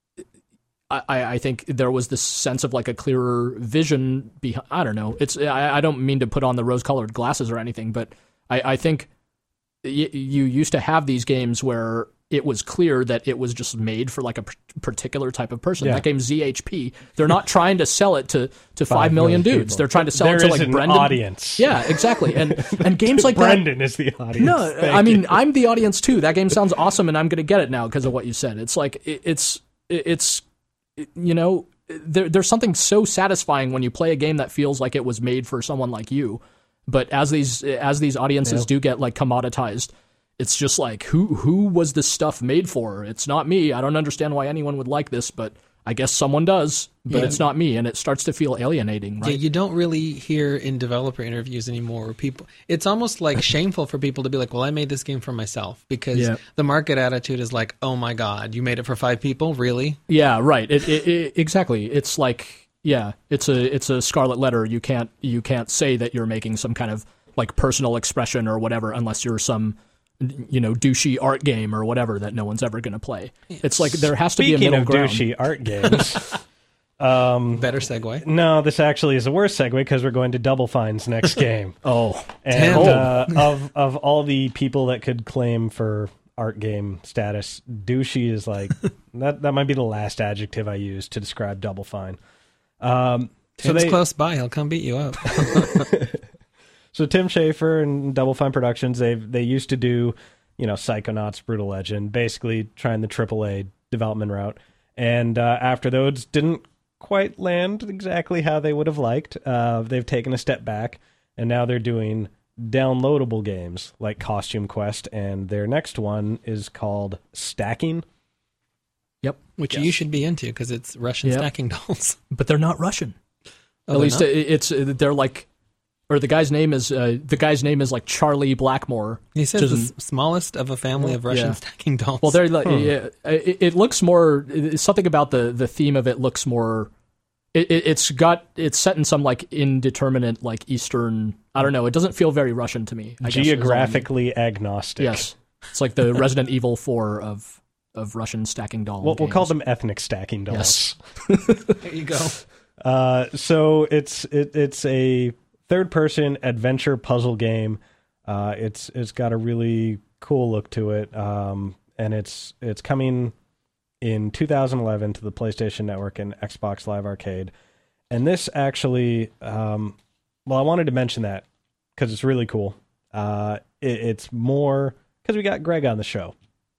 I, I think there was this sense of like a clearer vision behind. I don't know. It's I, I don't mean to put on the rose-colored glasses or anything, but I, I think y- you used to have these games where it was clear that it was just made for like a p- particular type of person. Yeah. That game Z H P, they're not trying to sell it to, to five, five million, million dudes. People. They're trying to sell there it to is like an Brendan. Audience. Yeah, exactly. And and games like Brendan that. is the audience. No, Thank I mean you. I'm the audience too. That game sounds awesome, and I'm going to get it now because of what you said. It's like it, it's it's you know there, there's something so satisfying when you play a game that feels like it was made for someone like you. But as these as these audiences yeah. do get like commoditized, it's just like, who who was this stuff made for? It's not me. I don't understand why anyone would like this, but I guess someone does, but yeah. it's not me, and it starts to feel alienating, right? Yeah, you don't really hear in developer interviews anymore where people, it's almost like shameful for people to be like, well, I made this game for myself, because yeah. the market attitude is like, oh my God, you made it for five people? Really? Yeah, right. It, it, it, exactly. It's like, yeah, it's a it's a scarlet letter. You can't you can't say that you're making some kind of like personal expression or whatever unless you're some, you know, douchey art game or whatever that no one's ever going to play. It's like there has to Speaking be a middle of ground. douchey art games, um, better segue. No, this actually is a worse segue because we're going to Double Fine's next game. oh, and uh, of of all the people that could claim for art game status, douchey is like that. That might be the last adjective I use to describe Double Fine. Um, Tim's so they, close by; he'll come beat you up. So Tim Schafer and Double Fine Productions, they they used to do, you know, Psychonauts, Brutal Legend, basically trying the triple A development route. And uh, after those didn't quite land exactly how they would have liked. Uh, they've taken a step back, and now they're doing downloadable games like Costume Quest, and their next one is called Stacking. Yep. Which Yes. you should be into because it's Russian Yep. stacking dolls. But they're not Russian. Oh, At they're least not? it- it's they're like, or the guy's name is uh, the guy's name is like Charlie Blackmore. He says which the is- s- smallest of a family of Russian Yeah. stacking dolls. Well, they're like, yeah, it, it looks more. It's something about the the theme of it looks more. It, it, it's got it's set in some like indeterminate like Eastern. I don't know. It doesn't feel very Russian to me. I guess, is all I mean. Geographically agnostic. Yes, it's like the Resident Evil four of of Russian stacking doll. We'll, we'll call games. them ethnic stacking dolls. Yes. there you go. Uh, so it's it, it's a third-person adventure puzzle game. Uh, it's it's got a really cool look to it, um, and it's it's coming in two thousand eleven to the PlayStation Network and Xbox Live Arcade. And this actually, um, well, I wanted to mention that because it's really cool. Uh, it, it's more because we got Greg on the show,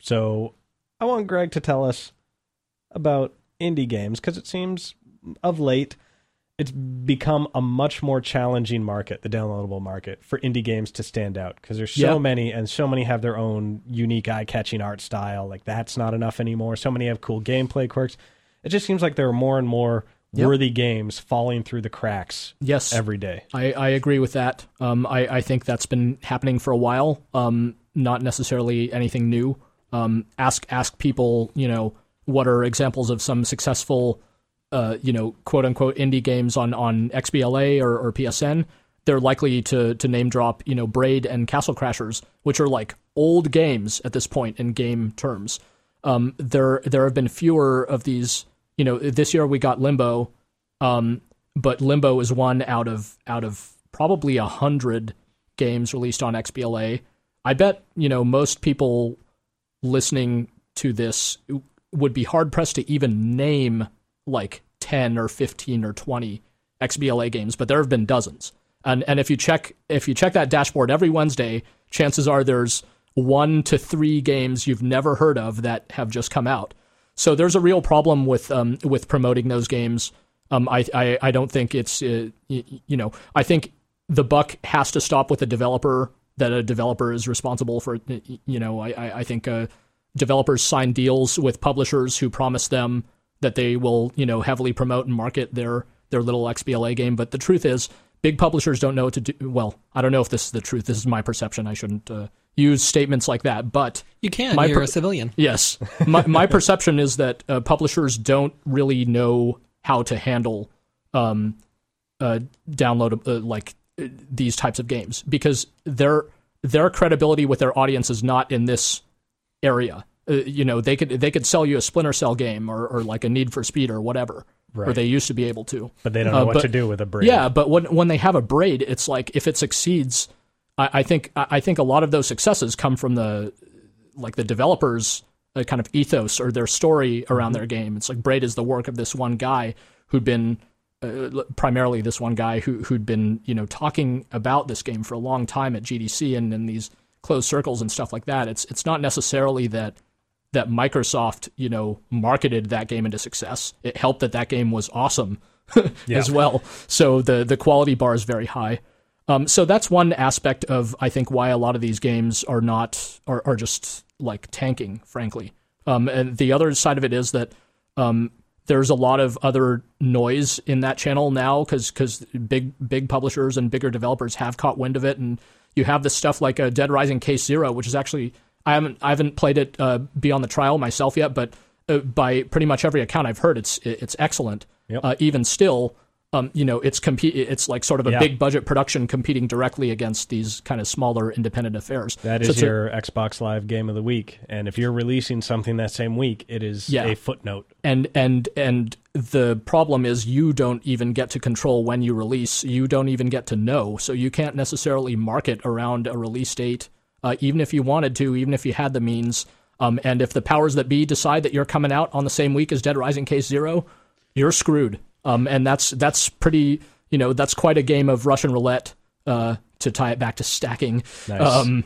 so I want Greg to tell us about indie games because it seems of late it's become a much more challenging market, the downloadable market, for indie games to stand out because there's so Yeah. many, and so many have their own unique eye-catching art style. Like, that's not enough anymore. So many have cool gameplay quirks. It just seems like there are more and more Yep. worthy games falling through the cracks Yes, every day. I, I agree with that. Um, I, I think that's been happening for a while. Um, not necessarily anything new. Um, ask ask people, you know, what are examples of some successful, uh, you know, quote unquote indie games on on X B L A or, or P S N. They're likely to to name drop, you know, Braid and Castle Crashers, which are like old games at this point in game terms. Um, there there have been fewer of these. You know, this year we got Limbo. Um, but Limbo is one out of out of probably a hundred games released on X B L A. I bet, you know, most people listening to this would be hard pressed to even name like ten or fifteen or twenty X B L A games, but there have been dozens. And and if you check if you check that dashboard every Wednesday, chances are there's one to three games you've never heard of that have just come out. So there's a real problem with um, with promoting those games. Um, I, I I don't think it's uh, y- you know I think the buck has to stop with the developer. That a developer is responsible for. You know I I I think uh, developers sign deals with publishers who promise them that they will you know heavily promote and market their their little X B L A game. But the truth is, big publishers don't know what to do. Well, I don't know if this is the truth. This is my perception. I shouldn't uh, use statements like that. But You can. My You're per- a civilian. yes, my my perception is that uh, publishers don't really know how to handle um, uh, download uh, like uh, these types of games because their their credibility with their audience is not in this area. Uh, you know, they could they could sell you a Splinter Cell game or, or like a Need for Speed or whatever, or Right. they used to be able to. But they don't know Uh, what but- to do with a braid. Yeah, but when when they have a Braid, it's like if it succeeds, I, I think I I think a lot of those successes come from the like the developers' uh, kind of ethos or their story around their game. It's like Braid is the work of this one guy who'd been uh, primarily this one guy who who'd been you know talking about this game for a long time at G D C and in these closed circles and stuff like that. It's it's not necessarily that that Microsoft you know marketed that game into success. It helped that that game was awesome as well. So the the quality bar is very high. Um, so that's one aspect of I think why a lot of these games are not are, are just like tanking, frankly. Um, and the other side of it is that um, there's a lot of other noise in that channel now because because big big publishers and bigger developers have caught wind of it, and you have this stuff like uh, Dead Rising Case Zero, which is actually I haven't I haven't played it uh, beyond the trial myself yet, but uh, by pretty much every account I've heard, it's it's excellent. Yep. Uh, even still. Um, you know, it's compete. It's like sort of a Yeah. big budget production competing directly against these kind of smaller independent affairs. That So is it's a- your Xbox Live game of the week. And if you're releasing something that same week, it is Yeah. a footnote. and and and the problem is you don't even get to control when you release. You don't even get to know, so you can't necessarily market around a release date, uh, even if you wanted to, even if you had the means. Um, and if the powers that be decide that you're coming out on the same week as Dead Rising Case Zero, you're screwed. Um, and that's that's pretty, you know, that's quite a game of Russian roulette. Uh, to tie it back to stacking, Nice. um,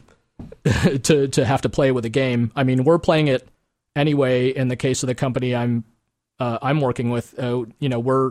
to to have to play with a game. I mean, we're playing it anyway. In the case of the company I'm uh, I'm working with, uh, you know, we're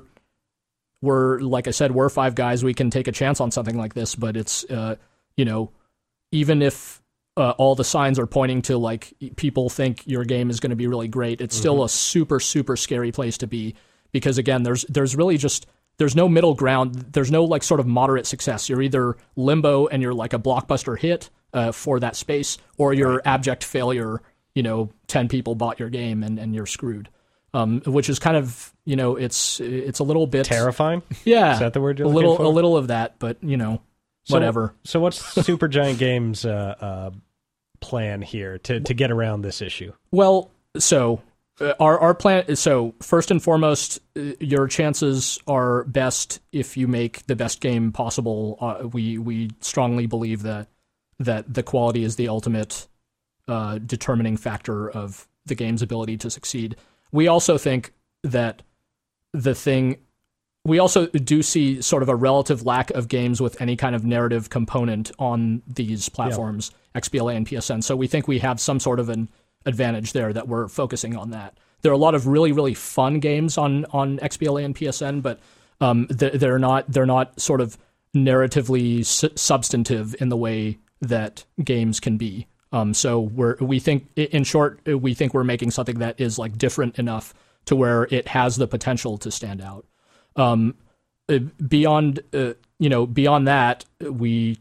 we're like I said, we're five guys. We can take a chance on something like this, but it's uh, you know, even if uh, all the signs are pointing to like people think your game is going to be really great, it's mm-hmm. still a super super scary place to be, because again, there's there's really just there's no middle ground. There's no like sort of moderate success. You're either limbo and you're like a blockbuster hit uh, for that space, or you're right. abject failure. You know, ten people bought your game and, and you're screwed. Um, which is kind of, you know, it's it's a little bit terrifying. Yeah, is that the word you're a little looking for? A little of that, but you know, so, whatever. So what's Supergiant Games' uh, uh, plan here to to get around this issue? Well, so uh, our our plan is, so first and foremost, uh, your chances are best if you make the best game possible. Uh, we we strongly believe that that the quality is the ultimate uh, determining factor of the game's ability to succeed. We also think that the thing, we also do see sort of a relative lack of games with any kind of narrative component on these platforms, yeah. X B L A and P S N. So we think we have some sort of an advantage there that we're focusing on that. There are a lot of really, really fun games on, on X B L A and P S N, but um, they're not they're not sort of narratively su- substantive in the way that games can be. Um, so we're, we think, in short, we think we're making something that is like different enough to where it has the potential to stand out. Um, beyond, uh, you know, beyond that, we,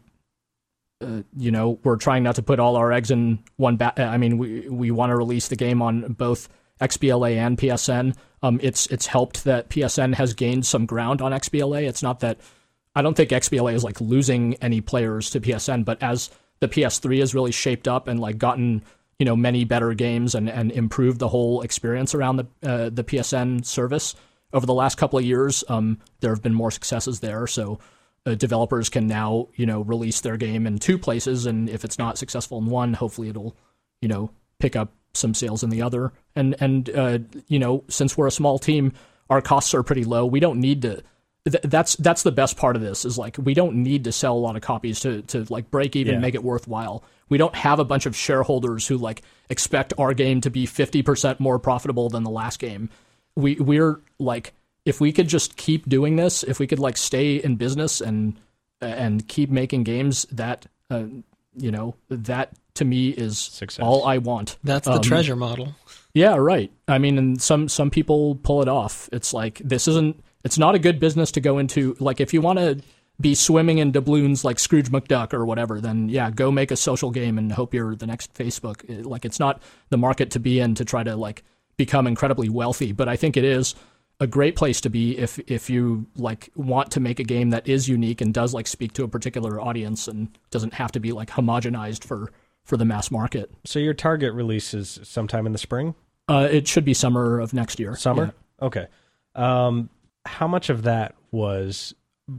uh, you know, we're trying not to put all our eggs in one ba- I mean, we we want to release the game on both X B L A and P S N. Um, it's it's helped that P S N has gained some ground on X B L A. It's not that, I don't think X B L A is like losing any players to P S N, but as the P S three has really shaped up and like gotten, you know, many better games and, and improved the whole experience around the uh, the P S N service over the last couple of years. Um, there have been more successes there, so uh, developers can now, you know, release their game in two places, and if it's not successful in one, hopefully it'll, you know, pick up some sales in the other. And and uh, you know, since we're a small team, our costs are pretty low. We don't need to. That's that's the best part of this, is like we don't need to sell a lot of copies to to like break even, yeah. make it worthwhile. We don't have a bunch of shareholders who like expect our game to be fifty percent more profitable than the last game. We we're like, if we could just keep doing this, if we could like stay in business and and keep making games, that uh, you know, that to me is success. All I want. That's the um, treasure model. Yeah, right. I mean, and some some people pull it off. It's like, this isn't. It's not a good business to go into. Like, if you want to be swimming in doubloons like Scrooge McDuck or whatever, then yeah, go make a social game and hope you're the next Facebook. Like, it's not the market to be in to try to like become incredibly wealthy. But I think it is a great place to be if if you like want to make a game that is unique and does like speak to a particular audience and doesn't have to be like homogenized for for the mass market. So your target release is sometime in the spring? Uh, it should be summer of next year. Summer? Yeah. Okay. Um, how much of that was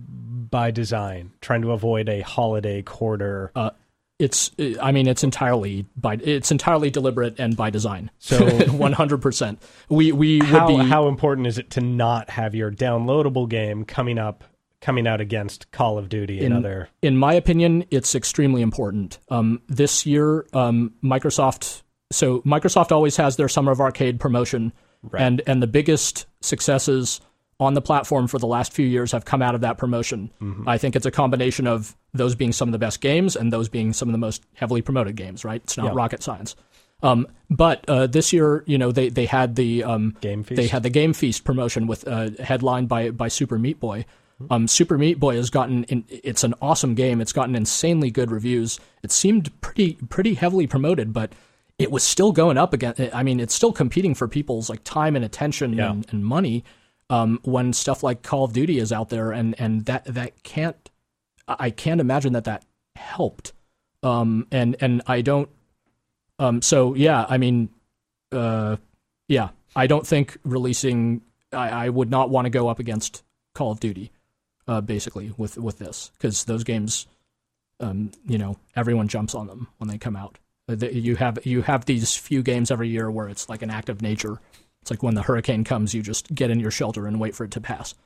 by design, trying to avoid a holiday quarter? Uh, it's, I mean, it's entirely by, it's entirely deliberate and by design. So one hundred percent. We, we how, would be. How important is it to not have your downloadable game coming up, coming out against Call of Duty and in, other? In my opinion, it's extremely important. Um, this year, um, Microsoft, so Microsoft always has their Summer of Arcade promotion, right. and, and the biggest successes on the platform for the last few years have come out of that promotion. Mm-hmm. I think it's a combination of those being some of the best games and those being some of the most heavily promoted games, right? It's not yeah. rocket science. Um, but uh, this year, you know, they they had the um, Game Feast. They had the Game Feast promotion with uh, headlined by by Super Meat Boy. Um, Super Meat Boy has gotten in, it's an awesome game. It's gotten insanely good reviews. It seemed pretty pretty heavily promoted, but it was still going up again. I mean, it's still competing for people's like time and attention yeah. and, and money. Um, when stuff like Call of Duty is out there, and, and that that can't, I can't imagine that that helped. Um, and and I don't. Um, so yeah, I mean, uh, yeah, I don't think releasing. I, I would not want to go up against Call of Duty, uh, basically with with this, because those games, um, you know, everyone jumps on them when they come out. You have you have these few games every year where it's like an act of nature. It's like when the hurricane comes, you just get in your shelter and wait for it to pass.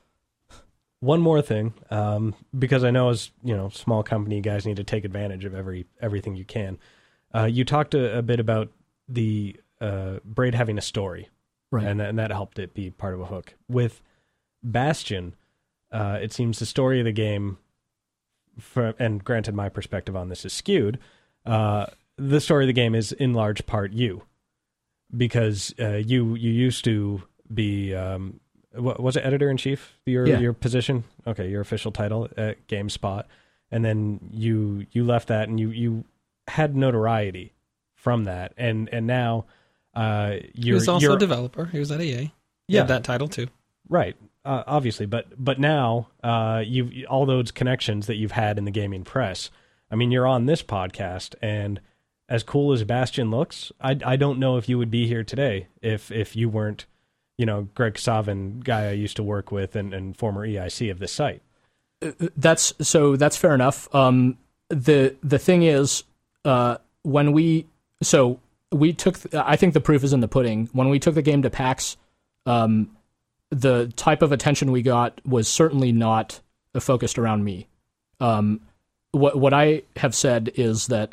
One more thing, um, because I know as you know, small company, you guys need to take advantage of every everything you can. Uh, you talked a, a bit about the uh, Braid having a story, Right. and and that helped it be part of a hook. With Bastion, uh, it seems the story of the game, for, and granted my perspective on this is skewed, uh, the story of the game is in large part you, because uh, you you used to be um, what was it, editor in chief? Your Yeah. your position, okay, your official title at GameSpot, and then you you left that and you you had notoriety from that, and and now uh, you're He was also you're, a developer. He was at E A. He Yeah. had that title too. Right, uh, obviously, but but now uh, you've all those connections that you've had in the gaming press. I mean, you're on this podcast, and as cool as Bastion looks, I I don't know if you would be here today if if you weren't, you know, Greg Savin, guy I used to work with, and, and former E I C of this site. That's so. That's fair enough. Um, the the thing is, uh, when we so we took, I think the proof is in the pudding. When we took the game to PAX, um, the type of attention we got was certainly not focused around me. Um, what what I have said is that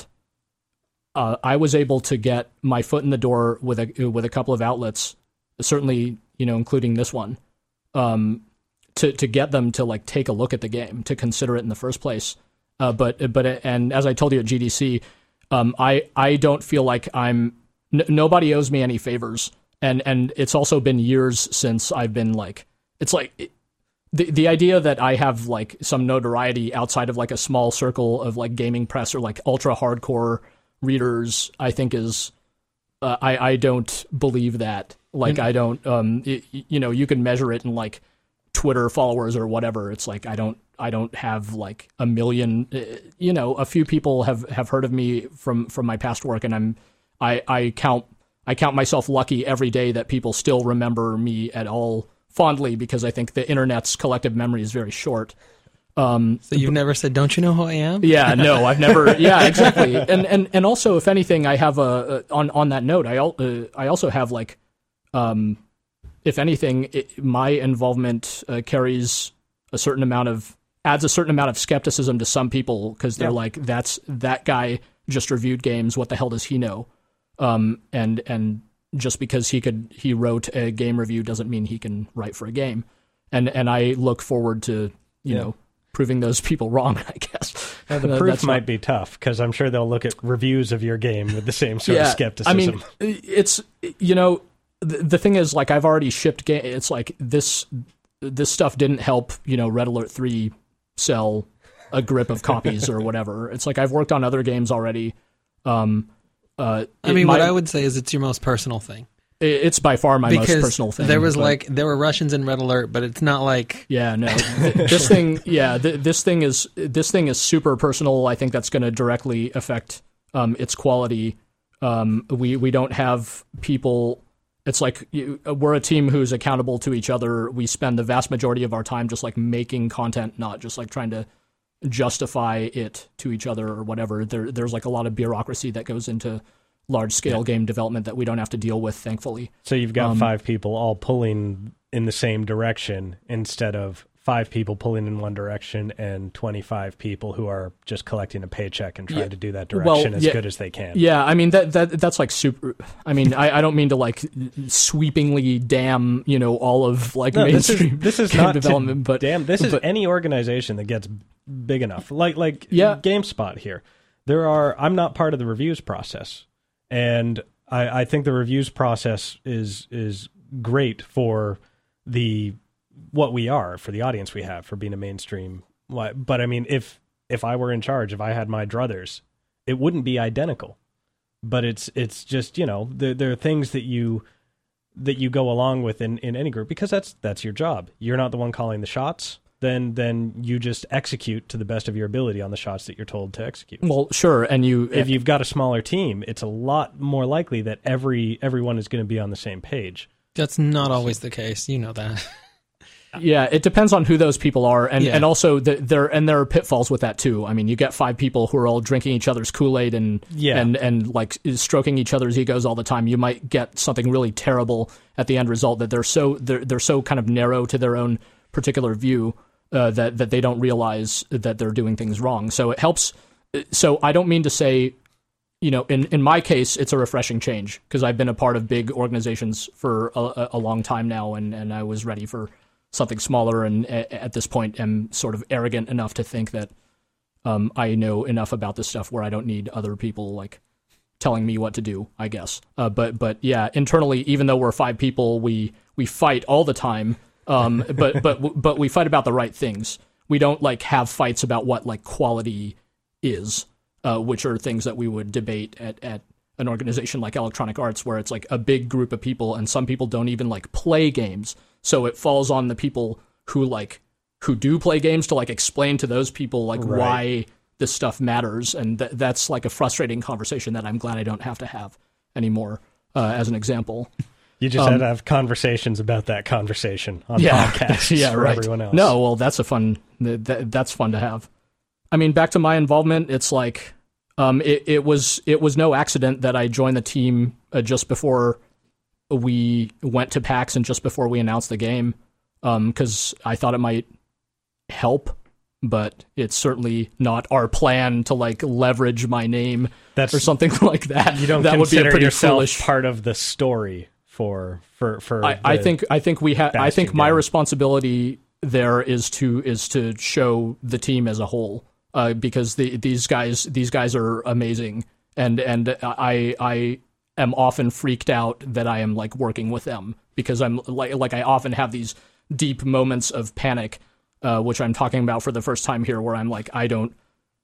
uh, I was able to get my foot in the door with a with a couple of outlets, certainly, you know, including this one, um, to to get them to like take a look at the game, to consider it in the first place. Uh, but but and as I told you at G D C, um, I I don't feel like I'm n- nobody owes me any favors, and and it's also been years since I've been like it's like. It, The the idea that I have like some notoriety outside of like a small circle of like gaming press or like ultra hardcore readers, I think is uh, I I don't believe that. Like mm-hmm. I don't um it, you know, you can measure it in like Twitter followers or whatever. It's like I don't I don't have like a million. Uh, you know, a few people have, have heard of me from from my past work, and I'm I I count I count myself lucky every day that people still remember me at all fondly, because I think the internet's collective memory is very short. Um, so you've never said, "Don't you know who I am?" Yeah, no, I've never. Yeah, exactly. And and and also, if anything, I have a, a on on that note, I uh, I also have like, um, if anything, it, my involvement uh, carries a certain amount of adds a certain amount of skepticism to some people, because they're yeah. like, that's that guy just reviewed games. What the hell does he know? Um, and and. Just because he could he wrote a game review doesn't mean he can write for a game, and and I look forward to you yeah. know proving those people wrong, I guess. Now, the proof might not... be tough, because I'm sure they'll look at reviews of your game with the same sort yeah, of skepticism. I mean, it's you know the, the thing is, like, I've already shipped game. It's like this this stuff didn't help you know Red Alert three sell a grip of copies or whatever. It's like I've worked on other games already. Um, Uh, I mean, what I would say is it's your most personal thing. It's by far my because most personal thing. There was but, like there were Russians in Red Alert, but it's not like yeah, no. this thing, yeah, th- this thing is this thing is super personal. I think that's going to directly affect um, its quality. Um, we we don't have people. It's like you, we're a team who's accountable to each other. We spend the vast majority of our time just like making content, not just like trying to justify it to each other or whatever. There, there's like a lot of bureaucracy that goes into large-scale yeah. game development that we don't have to deal with, thankfully. So you've got um, five people all pulling in the same direction, instead of five people pulling in one direction and twenty-five people who are just collecting a paycheck and trying yeah. to do that direction well, as yeah, good as they can. Yeah, I mean, that that that's like super... I mean, I, I don't mean to like sweepingly damn, you know, all of like no, mainstream this is, this is game not development, to, but... Damn, this is but, any organization that gets big enough. Like like yeah. GameSpot here. There are... I'm not part of the reviews process, and I, I think the reviews process is is great for the... what we are, for the audience we have, for being a mainstream. But I mean, if if I were in charge, if I had my druthers, it wouldn't be identical. But it's it's just, you know, there, there are things that you that you go along with in, in any group, because that's that's your job. You're not the one calling the shots. Then then you just execute to the best of your ability on the shots that you're told to execute. Well, sure, and you if you've got a smaller team, it's a lot more likely that every everyone is going to be on the same page. That's not always the case. You know that. Yeah, it depends on who those people are, and, yeah. and also the, there and there are pitfalls with that too. I mean, you get five people who are all drinking each other's Kool-Aid and yeah. and and like stroking each other's egos all the time. You might get something really terrible at the end result, that they're so they're they're so kind of narrow to their own particular view uh, that that they don't realize that they're doing things wrong. So it helps. So I don't mean to say, you know, in, in my case, it's a refreshing change because I've been a part of big organizations for a, a long time now, and, and I was ready for something smaller, and a, at this point am sort of arrogant enough to think that um, I know enough about this stuff where I don't need other people, like, telling me what to do, I guess. Uh, but, but yeah, internally, even though we're five people, we, we fight all the time, um, but, but, but we fight about the right things. We don't, like, have fights about what, like, quality is. Uh, which are things that we would debate at, at an organization like Electronic Arts, where it's like a big group of people, and some people don't even like play games. So it falls on the people who like who do play games to like explain to those people like right. why this stuff matters, and th- that's like a frustrating conversation that I'm glad I don't have to have anymore. Uh, as an example, you just um, had to have conversations about that conversation on yeah, podcasts yeah, for right. everyone else. No, well, that's a fun. Th- th- that's fun to have. I mean, back to my involvement, it's like. Um, it, it was it was no accident that I joined the team uh, just before we went to PAX and just before we announced the game, because um, I thought it might help, but it's certainly not our plan to like leverage my name That's, or something like that. You don't that would be a consider pretty yourself foolish part of the story for for for. I, I think I think we have. I think my game. responsibility there is to is to show the team as a whole. Uh, because the, these guys these guys are amazing, and and I I am often freaked out that I am like working with them, because I'm like like I often have these deep moments of panic, uh, which I'm talking about for the first time here, where I'm like I don't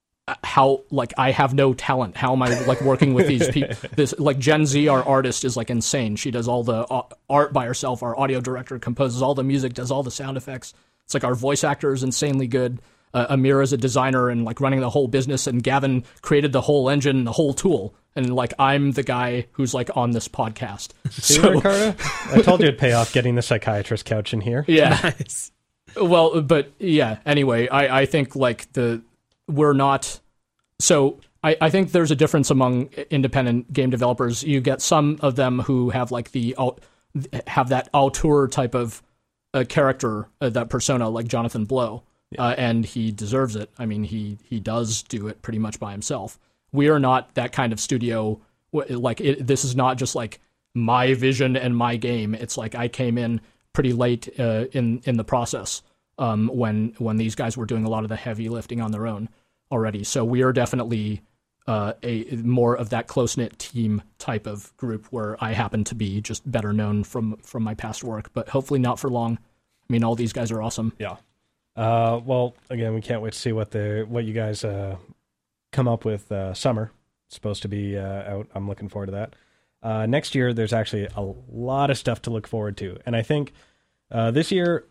how like I have no talent. How am I like working with these people? This like Gen Z, our artist, is like insane. She does all the uh, art by herself. Our audio director composes all the music, does all the sound effects. It's like our voice actor is insanely good. Uh, Amir is a designer and like running the whole business, and Gavin created the whole engine, the whole tool, and like I'm the guy who's like on this podcast. See, so, Ricardo? I told you it'd pay off getting the psychiatrist couch in here. Yeah. Nice. Well, but yeah. Anyway, I, I think like the we're not. So I, I think there's a difference among independent game developers. You get some of them who have like the have that auteur type of uh, character, uh, that persona, like Jonathan Blow. Uh, and he deserves it. I mean, he he does do it pretty much by himself. We are not that kind of studio. Like, it, this is not just like my vision and my game. It's like I came in pretty late uh, in in the process um, when when these guys were doing a lot of the heavy lifting on their own already. So we are definitely uh, a more of that close knit team type of group, where I happen to be just better known from from my past work, but hopefully not for long. I mean, all these guys are awesome. Yeah. Uh, well, again, we can't wait to see what the what you guys uh, come up with. Uh, summer it's supposed to be uh, out. I'm looking forward to that. Uh, next year, there's actually a lot of stuff to look forward to, and I think uh, this year,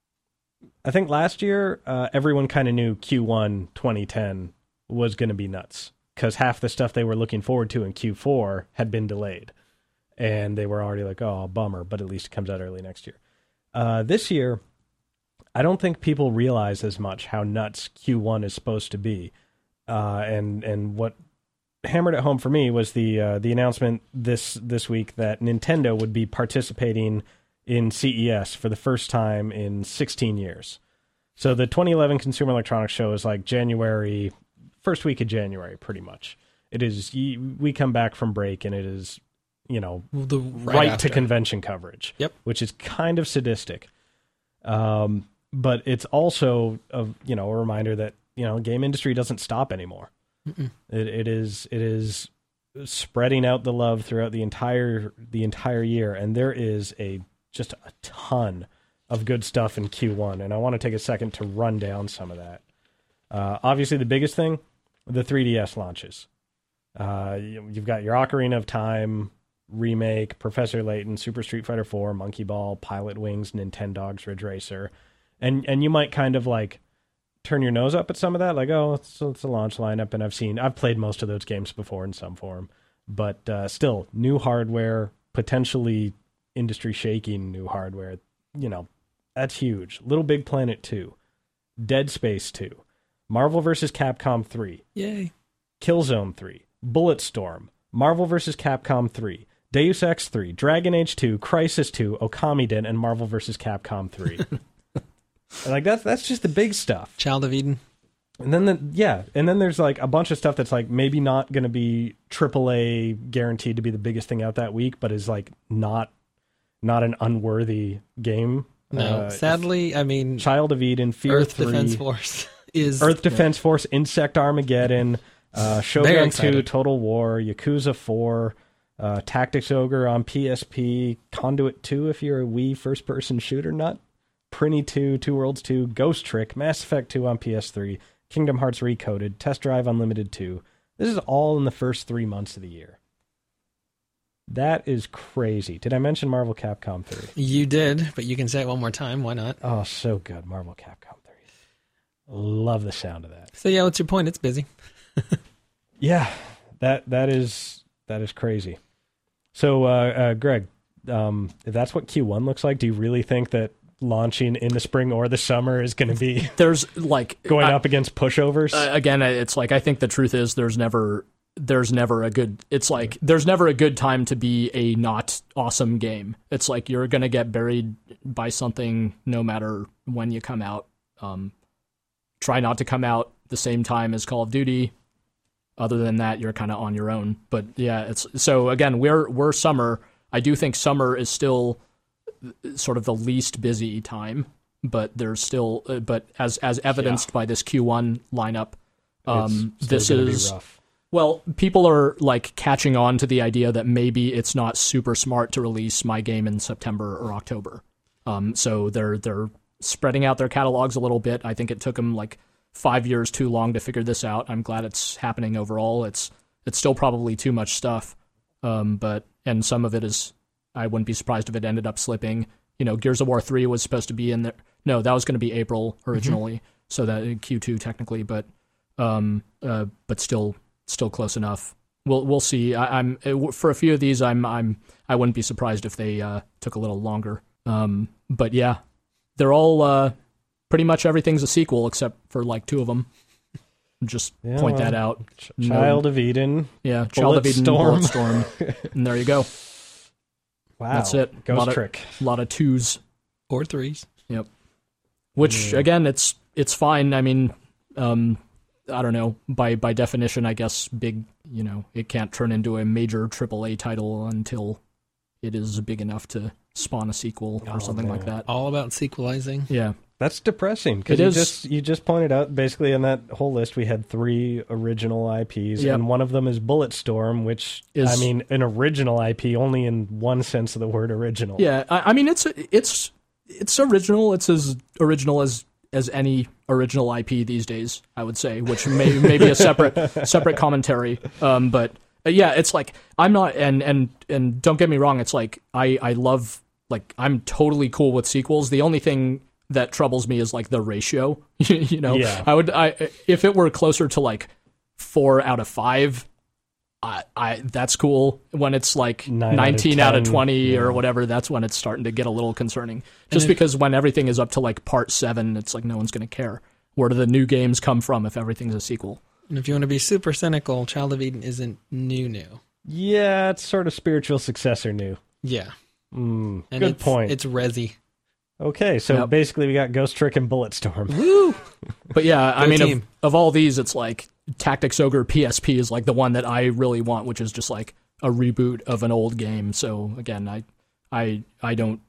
I think last year, uh, everyone kind of knew Q one twenty ten was going to be nuts, because half the stuff they were looking forward to in Q four had been delayed, and they were already like, "Oh, bummer," but at least it comes out early next year. Uh, this year, I don't think people realize as much how nuts Q one is supposed to be, uh, and and what hammered it home for me was the uh, the announcement this this week that Nintendo would be participating in C E S for the first time in sixteen years. So the twenty eleven Consumer Electronics Show is like January, first week of January, pretty much. It is we come back from break and it is, you know, the right, right to after. convention coverage. Yep, which is kind of sadistic. Um. But it's also a you know a reminder that you know game industry doesn't stop anymore. Mm-mm. It it is it is spreading out the love throughout the entire the entire year, and there is a just a ton of good stuff in Q one, and I want to take a second to run down some of that. Uh, obviously, the biggest thing, the three D S launches. Uh, you, you've got your Ocarina of Time remake, Professor Layton, Super Street Fighter four, Monkey Ball, Pilot Wings, Nintendogs, Ridge Racer. And and you might kind of like turn your nose up at some of that, like, oh, it's, it's a launch lineup, and I've seen, I've played most of those games before in some form, but uh, still, new hardware, potentially industry-shaking new hardware, you know, that's huge. Little Big Planet two, Dead Space two, Marvel versus. Capcom three, Yay. Killzone three, Bulletstorm, Marvel versus. Capcom three, Deus Ex three, Dragon Age two, Crysis two, Okamiden, and Marvel versus. Capcom three. Like that's that's just the big stuff. Child of Eden. And then the yeah, and then there's like a bunch of stuff that's like maybe not going to be triple A guaranteed to be the biggest thing out that week, but is like not not an unworthy game. No, uh, sadly, I mean, Child of Eden, Fear Earth three, Defense Force is Earth Defense Force, Insect Armageddon, uh, Very Shogun two, excited. Total War, Yakuza four, uh, Tactics Ogre on P S P, Conduit two if you're a Wii first-person shooter nut, Prinny two, Two Worlds two, Ghost Trick, Mass Effect two on P S three, Kingdom Hearts Recoded, Test Drive Unlimited two. This is all in the first three months of the year. That is crazy. Did I mention Marvel Capcom three? You did, but you can say it one more time. Why not? Oh, so good. Marvel Capcom three. Love the sound of that. So yeah, what's your point? It's busy. Yeah, that that is that is crazy. So, uh, uh, Greg, um, if that's what Q one looks like, do you really think that launching in the spring or the summer is going to be There's like going I- up against pushovers? uh, again, it's like I think the truth is there's never there's never a good it's like there's never a good time to be a not awesome game. It's like you're gonna get buried by something no matter when you come out. Um, try not to come out the same time as Call of Duty. Other than that, you're kind of on your own. But yeah, it's so again we're we're summer. I do think summer is still sort of the least busy time, but there's still uh, but as as evidenced by this Q one lineup, um, It's still this gonna be is. rough. Well, people are like catching on to the idea that maybe it's not super smart to release my game in September or October. Um, so they're they're spreading out their catalogs a little bit. I think it took them like five years too long to figure this out. I'm glad it's happening overall. It's it's still probably too much stuff, um, but and some of it is. I wouldn't be surprised if it ended up slipping. You know, Gears of War three was supposed to be in there. No, that was going to be April originally, mm-hmm. so that Q two technically, but um, uh, but still. Still close enough. We'll we'll see. I, I'm for a few of these. I'm I'm I wouldn't be surprised if they uh, took a little longer. Um, but yeah, they're all uh, pretty much everything's a sequel except for like two of them. Just Yeah, point well, that out. Ch- Child no, of Eden. Yeah, Child of Eden, Bulletstorm. Bulletstorm, and there you go. Wow, That's it. Ghost lot Trick. A lot of twos Or threes. Yep. Which Yeah. again, it's it's fine. I mean. Um, I don't know, by by definition, I guess big, you know, it can't turn into a major triple A title until it is big enough to spawn a sequel or Oh, something man. like that. All about sequelizing. Yeah. That's depressing because It you is. just you just pointed out basically in that whole list we had three original I Ps Yep. and one of them is Bulletstorm, which Is- I mean an original I P only in one sense of the word original. Yeah, I, I mean, it's it's it's original. It's as original as as any original I P these days, I would say, which may, may be a separate separate commentary. Um, but uh, yeah, it's like I'm not, and and and don't get me wrong, it's like I I love like I'm totally cool with sequels. The only thing that troubles me is like the ratio. you know, Yeah. I would I if it were closer to like four out of five. I, I that's cool. When it's like Nine out of nineteen out of ten, twenty yeah. or whatever, that's when it's starting to get a little concerning. Just if- because when everything is up to like part seven, it's like no one's going to care. Where do the new games come from if everything's a sequel? And if you want to be super cynical, Child of Eden isn't new new. Yeah, it's sort of spiritual successor new. Yeah. Mm, And good it's, point. It's resi. Okay, so Yep. basically we got Ghost Trick and Bulletstorm. Woo! But yeah, I Go mean, of, team. of all these, it's like Tactics Ogre P S P is like the one that I really want, which is just like a reboot of an old game. So again, I, I, I don't,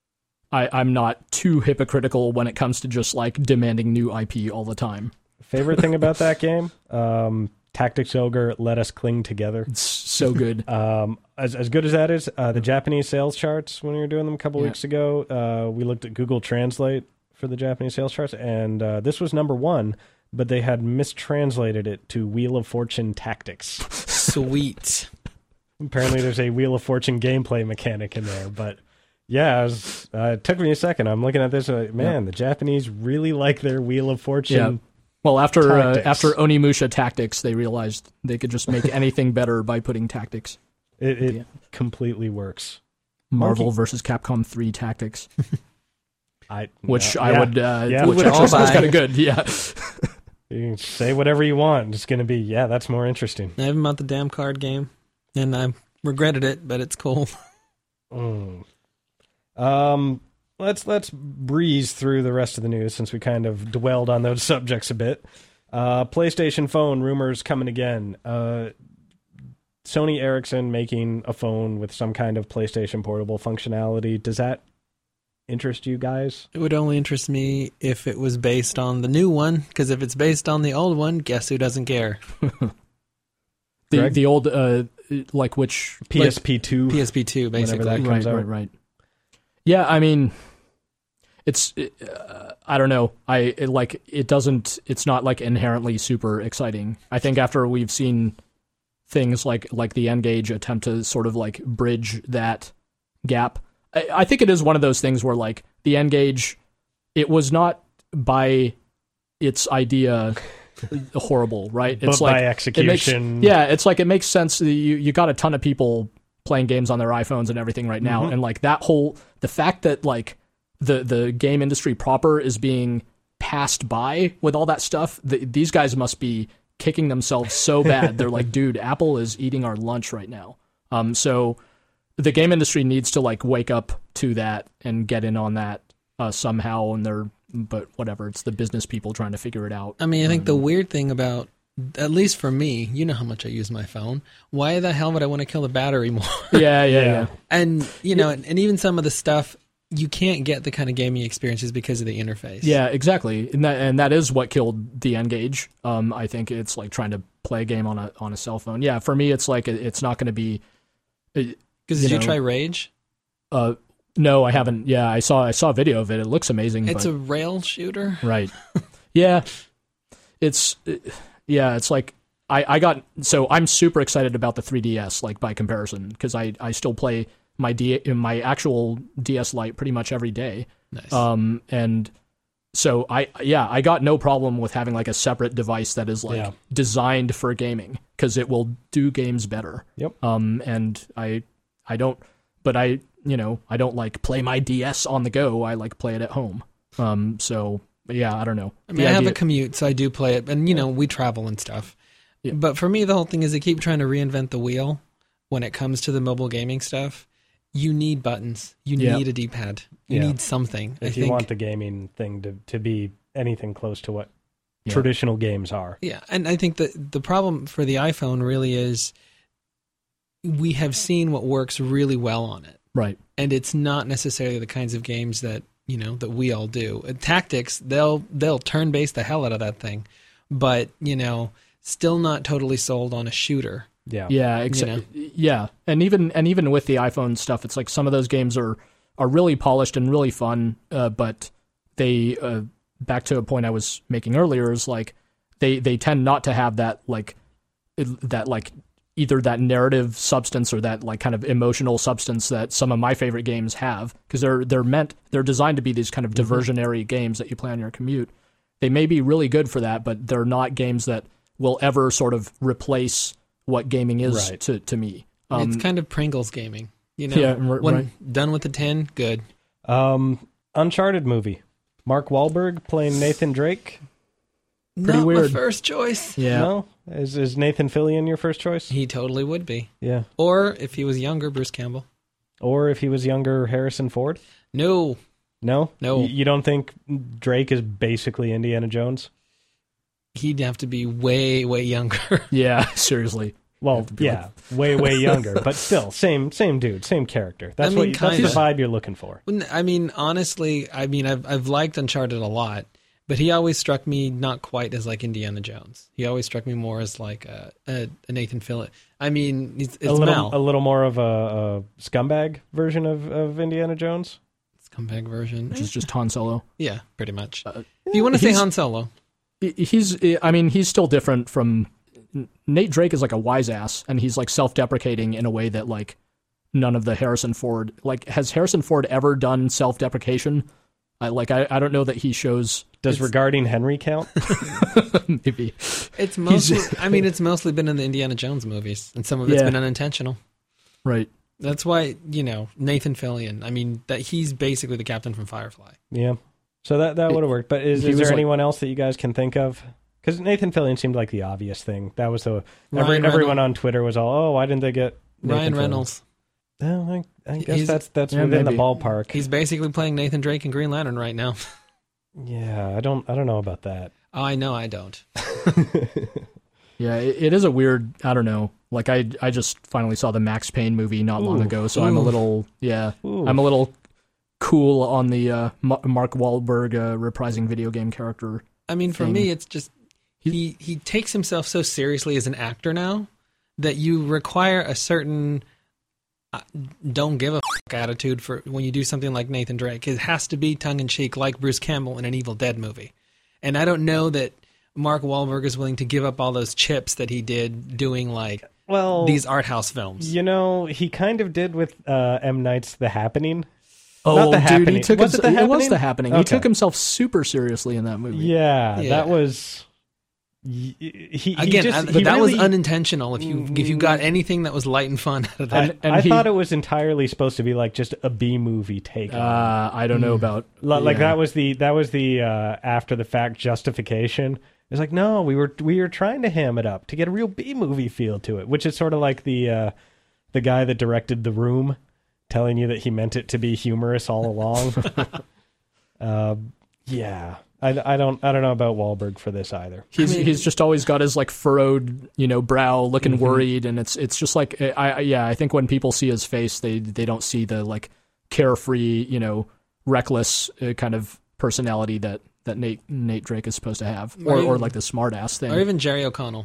I, I'm not too hypocritical when it comes to just like demanding new I P all the time. Favorite thing about that game? Um, Tactics Ogre, Let Us Cling Together. It's so good. Um, as as good as that is, uh, the Japanese sales charts when we were doing them a couple Yeah. weeks ago, uh, we looked at Google Translate for the Japanese sales charts, and uh, this was number one, but they had mistranslated it to Wheel of Fortune Tactics. Sweet. Apparently, there's a Wheel of Fortune gameplay mechanic in there, but yeah, I was, uh, it took me a second. I'm looking at this, uh, man, the Japanese really like their Wheel of Fortune. Yeah. Well, after uh, Tactics. after Onimusha Tactics, they realized they could just make anything better by putting tactics. It, it Yeah. completely works. Marvel Monkey- versus Capcom three Tactics, I which no, I yeah, would, uh, yeah. which Would actually all sounds buy. kind of good. Yeah. You can say whatever you want. It's going to be, yeah, that's more interesting. I haven't bought the damn card game, and I regretted it, but it's cool. Mm. Um, let's let's breeze through the rest of the news since we kind of dwelled on those subjects a bit. Uh, PlayStation phone rumors coming again. Uh, Sony Ericsson making a phone with some kind of PlayStation Portable functionality. Does that interest you guys? It would only interest me if it was based on the new one, because if it's based on the old one, guess who doesn't care? the Greg? the old uh like which P S P two. P S P two, basically. that comes right, out. right, right. Yeah, I mean, it's uh, I don't know. I it, like it doesn't. It's not like inherently super exciting. I think after we've seen things like like the N-Gage attempt to sort of like bridge that gap, I, I think it is one of those things where like the N-Gage, it was not by its idea horrible, right? It's But like by it execution. makes, yeah, it's like it makes sense. You you got a ton of people playing games on their iPhones and everything right now, Mm-hmm. and like that whole the fact that like the the game industry proper is being passed by with all that stuff. The, these guys must be kicking themselves so bad. They're like, dude, Apple is eating our lunch right now. Um, so the game industry needs to like wake up to that and get in on that uh, somehow. And they're, but whatever, it's the business people trying to figure it out. I mean, I think the weird thing about, at least for me, you know how much I use my phone. Why the hell would I want to kill the battery more? Yeah, yeah, yeah. And, you know, and, and even some of the stuff, you can't get the kind of gaming experiences because of the interface. Yeah, exactly, and that and that is what killed the N-Gage. Um, I think it's like trying to play a game on a on a cell phone. Yeah, for me, it's like it's not going to be. Because did you, you try Rage? Uh, no, I haven't. Yeah, I saw I saw a video of it. It looks amazing. It's but, a rail shooter, right? Yeah, it's yeah, it's like I I got so I'm super excited about the three D S like by comparison because I I still play my D my actual D S Lite pretty much every day. Nice. Um, and so I, yeah, I got no problem with having like a separate device that is like Yeah. designed for gaming because it will do games better. Yep. Um, and I, I don't, but I, you know, I don't like play my D S on the go. I like play it at home. Um, so yeah, I don't know. I mean, The I have idea- a commute, so I do play it, and you know, we travel and stuff. Yeah. But for me, the whole thing is they keep trying to reinvent the wheel when it comes to the mobile gaming stuff. You need buttons. You Yeah. need a D-pad. You Yeah. need something. If I you think, want the gaming thing to, to be anything close to what Yeah. traditional games are. Yeah, and I think that the problem for the iPhone really is we have seen what works really well on it. right. And it's not necessarily the kinds of games that, you know, that we all do. Uh, Tactics, they'll they'll turn-base the hell out of that thing. But, you know, still not totally sold on a shooter. Yeah. Yeah, exa- yeah, and even and even with the iPhone stuff, it's like some of those games are are really polished and really fun, uh, but they uh, back to a point I was making earlier is like they they tend not to have that like it- that like either that narrative substance or that like kind of emotional substance that some of my favorite games have because they're they're meant they're designed to be these kind of diversionary games that you play on your commute. They may be really good for that, but they're not games that will ever sort of replace what gaming is Right. to, to me. Um, It's kind of Pringles gaming. You know, Yeah, r- when right. done with the tin, good. Um, Uncharted movie. Mark Wahlberg playing Nathan Drake. Pretty Not weird. my first choice. yeah. No? Is, is Nathan Fillion your first choice? He totally would be. Yeah. Or if he was younger, Bruce Campbell. Or if he was younger, Harrison Ford? No, No? No. Y- You don't think Drake is basically Indiana Jones? he'd have to be way, way younger. Yeah, seriously. Well, to be yeah, way, way younger, but still, same, same dude, same character. That's I mean, what you, that's the kinda. vibe you're looking for. I mean, honestly, I mean, I've I've liked Uncharted a lot, but he always struck me not quite as like Indiana Jones. He always struck me more as like a, a, a Nathan Fillion. I mean, it's, it's a little, Mel. a little more of a, a scumbag version of, of Indiana Jones. Scumbag version. Which is just Han Solo. Yeah, pretty much. Uh, if you want to say he's- Han Solo, He's, I mean, he's still different from Nate Drake is like a wise ass, and he's like self-deprecating in a way that like none of the Harrison Ford like has Harrison Ford ever done self-deprecation? I like I, I don't know that he shows. Does It's- regarding Henry count? Maybe it's mostly. I mean, it's mostly been in the Indiana Jones movies, and some of it's Yeah. been unintentional. right. That's why, you know, Nathan Fillion. I mean, that he's basically the captain from Firefly. Yeah. So that, that would have worked. But is, He is was there like- anyone else that you guys can think of? Because Nathan Fillion seemed like the obvious thing. That was the every, Ryan everyone Reynolds. on Twitter was all, oh, why didn't they get Nathan Ryan Fillion?" Reynolds. Well, I, I guess He's- that's that's Yeah, within maybe. the ballpark. He's basically playing Nathan Drake in Green Lantern right now. Yeah, I don't I don't know about that. Oh, I know I don't. Yeah, it, it is a weird. I don't know. Like I, I just finally saw the Max Payne movie not long Ooh. ago, so I'm a Ooh. little, yeah, Ooh. I'm a little cool on the uh, Ma- Mark Wahlberg uh, reprising video game character. I mean, for thing. me, it's just he he takes himself so seriously as an actor now that you require a certain uh, don't give a f- attitude for when you do something like Nathan Drake. It has to be tongue in cheek, like Bruce Campbell in an Evil Dead movie. And I don't know that Mark Wahlberg is willing to give up all those chips that he did doing like Well, these art house films. you know, he kind of did with uh, M. Night's The Happening. Oh, Not The dude, Happening. he took Was him, it The it was Happening? the happening. He Okay. took himself super seriously in that movie. Yeah, Yeah. that was. He, he, he Again, just, I- but he that really, was unintentional. If you if you got anything that was light and fun out of I, that, and I he- thought it was entirely supposed to be like just a B movie take. on it. Uh, I don't know about Li- Like yeah. that was the that was the uh, after the fact justification. It's like no, we were we were trying to ham it up to get a real B movie feel to it, which is sort of like the uh, the guy that directed The Room, telling you that he meant it to be humorous all along. uh, yeah, I, I don't I don't know about Wahlberg for this either. He's I mean- he's just always got his like furrowed, you know, brow, looking Mm-hmm. worried, and it's it's just like I, I yeah, I think when people see his face, they they don't see the like carefree, you know, reckless uh, kind of personality that that Nate Nate Drake is supposed to have, or Or or even- like the smart ass thing. or even Jerry O'Connell,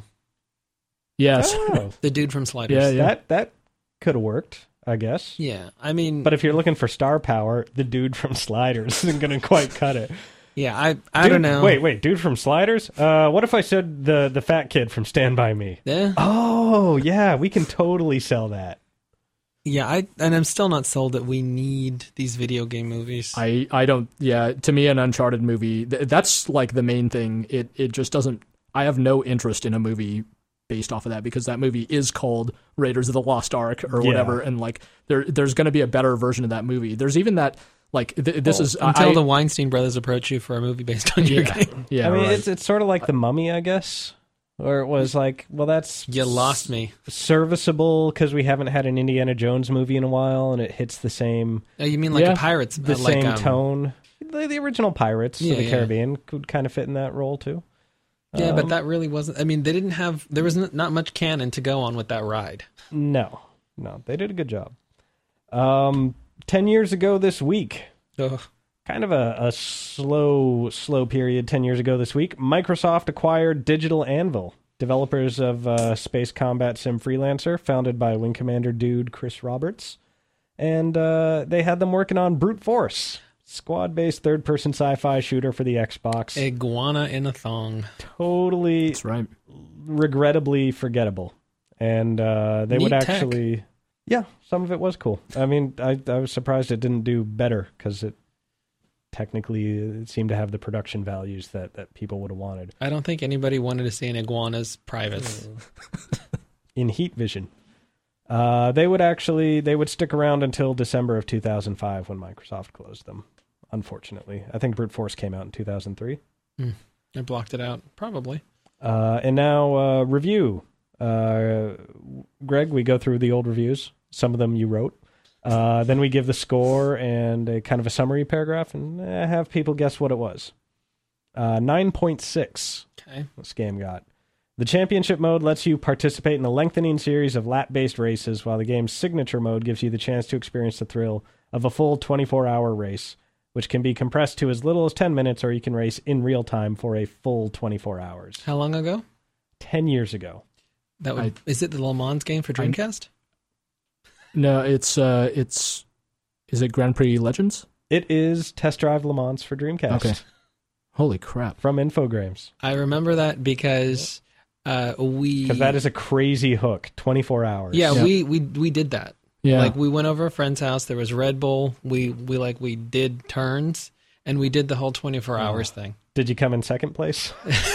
yes, Oh, the dude from Sliders. Yeah, yeah. that that could have worked, I guess. Yeah, I mean, But if you're looking for star power, the dude from Sliders isn't going to quite cut it. yeah, I I Dude- don't know. Wait, wait, dude from Sliders? Uh, what if I said the the fat kid from Stand By Me? Yeah, Oh, yeah, we can totally sell that. yeah, I and I'm still not sold that we need these video game movies. I I don't yeah. To me, an Uncharted movie th- that's like the main thing. It it just doesn't. I have no interest in a movie based off of that because that movie is called Raiders of the Lost Ark or Yeah. whatever, and like there there's going to be a better version of that movie. There's even that like th- this Well, is Until I, the Weinstein brothers approach you for a movie based on your yeah game, yeah I mean, right. it's it's sort of like The Mummy, I guess. Or it was like, well, that's you lost me. serviceable because we haven't had an Indiana Jones movie in a while, and it hits the same Oh, you mean like Yeah, a Pirates? the uh, like, same um, tone. The, the original Pirates Yeah, of the yeah. Caribbean could kind of fit in that role too. Yeah, but Um, that really wasn't. I mean, they didn't have. There was n- not much canon to go on with that ride. No, no, they did a good job. Um, ten years ago this week, Ugh. kind of a, a slow, slow period. Ten years ago this week, Microsoft acquired Digital Anvil, developers of uh, Space Combat Sim Freelancer, founded by Wing Commander dude Chris Roberts, and uh, they had them working on Brute Force, squad-based third-person sci-fi shooter for the Xbox. Iguana in a thong. Totally, That's right. regrettably forgettable. And uh, they would Neat tech. actually, yeah, some of it was cool. I mean, I, I was surprised it didn't do better because it technically it seemed to have the production values that, that people would have wanted I don't think anybody wanted to see an iguana's privates. in Heat Vision. Uh, they would actually they would stick around until December of two thousand five when Microsoft closed them. Unfortunately, I think Brute Force came out in two thousand three. I blocked it out. Probably. Uh, and now uh, review. Uh, Greg, we go through the old reviews. Some of them you wrote. Uh, then we give the score and a kind of a summary paragraph and uh, have people guess what it was. Uh, nine point six Okay. this game got. The championship mode lets you participate in a lengthening series of lap-based races, while the game's signature mode gives you the chance to experience the thrill of a full twenty-four hour race, which can be compressed to as little as ten minutes, or you can race in real time for a full twenty-four hours. How long ago? Ten years ago. That would. I- Is it the Le Mans game for Dreamcast? No, it's uh, it's is it Grand Prix Legends? It is Test Drive Le Mans for Dreamcast Okay. Holy crap! from Infogrames. I remember that because uh, we. Because that is a crazy hook, twenty-four hours. Yeah, Yeah. we we we did that. Yeah, Like we went over a friend's house. There was Red Bull. We we like we did turns and we did the whole twenty-four hours thing. Did you come in second place?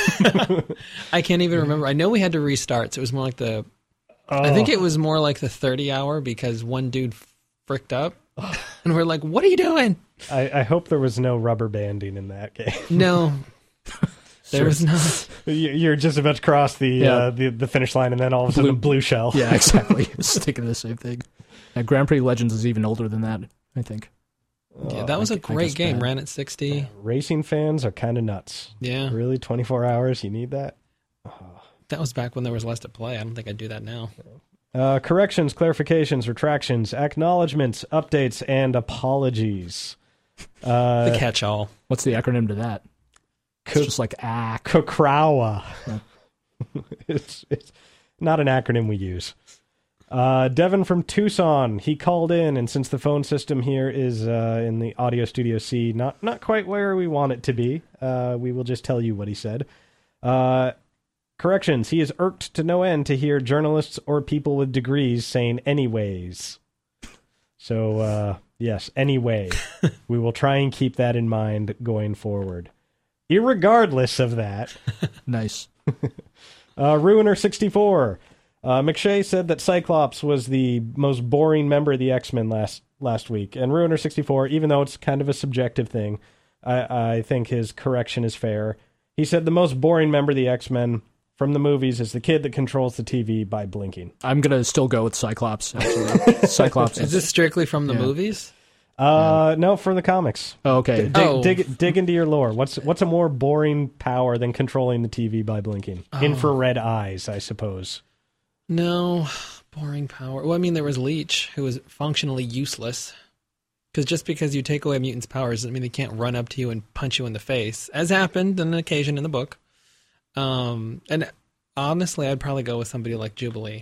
I can't even remember. I know we had to restart. So it was more like the. I think it was more like the thirty hour because one dude fricked up, and we're like, "What are you doing?" I, I hope there was no rubber banding in that game. No, there Sure. was not. You- You're just about to cross the Yeah. uh, the, the finish line, and then all of a sudden, Blue- blue shell. yeah, exactly. I was thinking the same thing. Yeah, Grand Prix Legends is even older than that. I think. Yeah, that was I a gu- I great guess game. bad. Ran at sixty. Racing fans are kind of nuts. Yeah. Really, twenty-four hours? You need that? That was back when there was less to play. I don't think I'd do that now. Uh, corrections, clarifications, retractions, acknowledgments, updates, and apologies. Uh, The catch-all. What's the acronym to that? It's Co- just like A C. Kokrawa. it's, it's not an acronym we use. Uh, Devin from Tucson, he called in, and since the phone system here is uh, in the Audio Studio C, not not quite where we want it to be, uh, we will just tell you what he said. Uh, corrections, he is irked to no end to hear journalists or people with degrees saying anyways. So, uh, yes, anyway. We will try and keep that in mind going forward. Irregardless of that, Nice. uh, Ruiner sixty-four. Uh, McShay said that Cyclops was the most boring member of the X-Men last last week. And Ruiner sixty-four, even though it's kind of a subjective thing, I, I think his correction is fair. He said the most boring member of the X-Men from the movies is the kid that controls the T V by blinking. I'm gonna still go with Cyclops. Actually, Cyclops. Is Is, this strictly from the Yeah. movies? Uh, no, for the comics. oh, okay. Dig, Oh. dig, dig into your lore. What's what's a more boring power than controlling the T V by blinking? Infrared eyes, I suppose. No. Boring power. Well, I mean, there was Leech, who was functionally useless. Because just because you take away a mutant's powers doesn't mean they can't run up to you and punch you in the face, as happened on an occasion in the book. Um, and honestly, I'd probably go with somebody like Jubilee.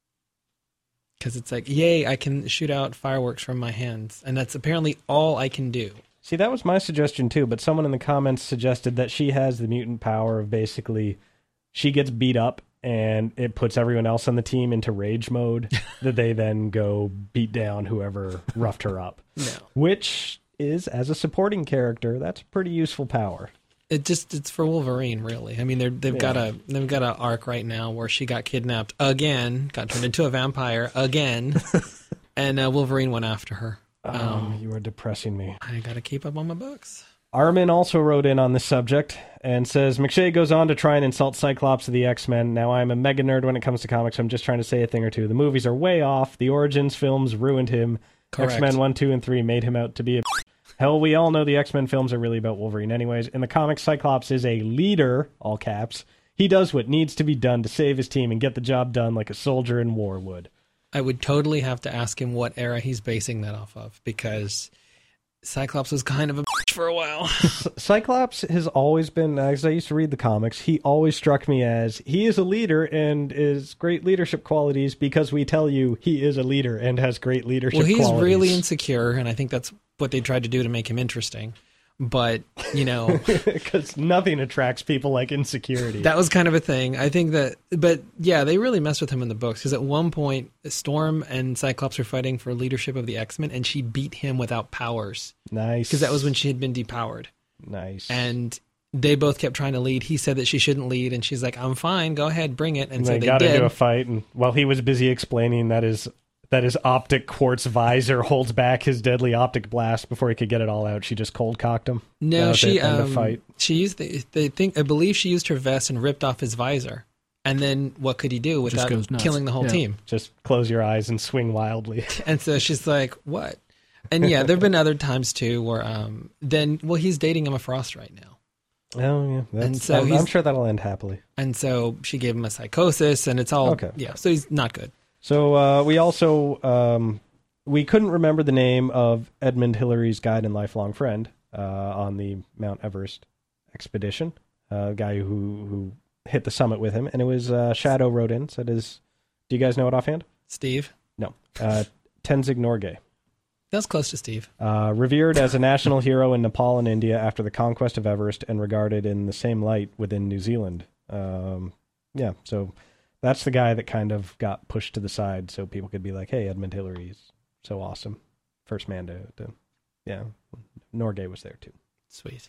Because it's like, yay, I can shoot out fireworks from my hands. And that's apparently all I can do. See, that was my suggestion too, but someone in the comments suggested that she has the mutant power of basically she gets beat up and it puts everyone else on the team into rage mode that they then go beat down whoever roughed her up. No. Which is, as a supporting character, that's a pretty useful power. It just it's for Wolverine, really. I mean, they're, they've Yeah. got a they've got an arc right now where she got kidnapped again, got turned into a vampire again, and uh, Wolverine went after her. Oh, Um, you are depressing me. I got to keep up on my books. Armin also wrote in on this subject and says, McShay goes on to try and insult Cyclops of the X-Men. Now, I'm a mega nerd when it comes to comics. I'm just trying to say a thing or two. The movies are way off. The Origins films ruined him. Correct. X-Men one, two, and three made him out to be a... Hell, we all know the X-Men films are really about Wolverine anyways. In the comics, Cyclops is a leader, all caps. He does what needs to be done to save his team and get the job done like a soldier in war would. I would totally have to ask him what era he's basing that off of, because Cyclops was kind of a bitch for a while. Cyclops has always been, as I used to read the comics, he always struck me as he is a leader and is great leadership qualities because we tell you he is a leader and has great leadership Well, he's qualities. really insecure, and I think that's what they tried to do to make him interesting. But, you know, Because nothing attracts people like insecurity. that was kind of a thing. I think that, but yeah, they really messed with him in the books, because at one point, Storm and Cyclops were fighting for leadership of the X-Men, and she beat him without powers, Nice. because that was when she had been depowered. Nice. And they both kept trying to lead. He said that she shouldn't lead, and she's like, I'm fine, go ahead, bring it. And, And so they, they got did. into a fight, and while he was busy explaining that his that his optic quartz visor holds back his deadly optic blast before he could get it all out, she just cold cocked him. No, uh, she to end the um, fight. she used the, they think I believe she used her vest and ripped off his visor. And then what could he do without goes nuts. killing the whole Yeah. team? Just close your eyes and swing wildly. And so she's like, "What?" And yeah, there've been other times too where um then well he's dating Emma Frost right now. Oh yeah, that's, And so I'm, he's- I'm sure that'll end happily. And so she gave him a psychosis, and it's all Okay. yeah, so he's not good. So uh, we also um, we couldn't remember the name of Edmund Hillary's guide and lifelong friend uh, on the Mount Everest expedition. Uh, the guy who who hit the summit with him, and it was uh, Shadow wrote in. Said, "Is do you guys know it offhand?" Steve. No. Uh, Tenzing Norgay. That's close to Steve. Uh, revered as a national hero in Nepal and India after the conquest of Everest, and regarded in the same light within New Zealand. Um, yeah, so that's the guy that kind of got pushed to the side so people could be like, hey, Edmund Hillary is so awesome. First man to, to yeah, Norgay was there too. Sweet.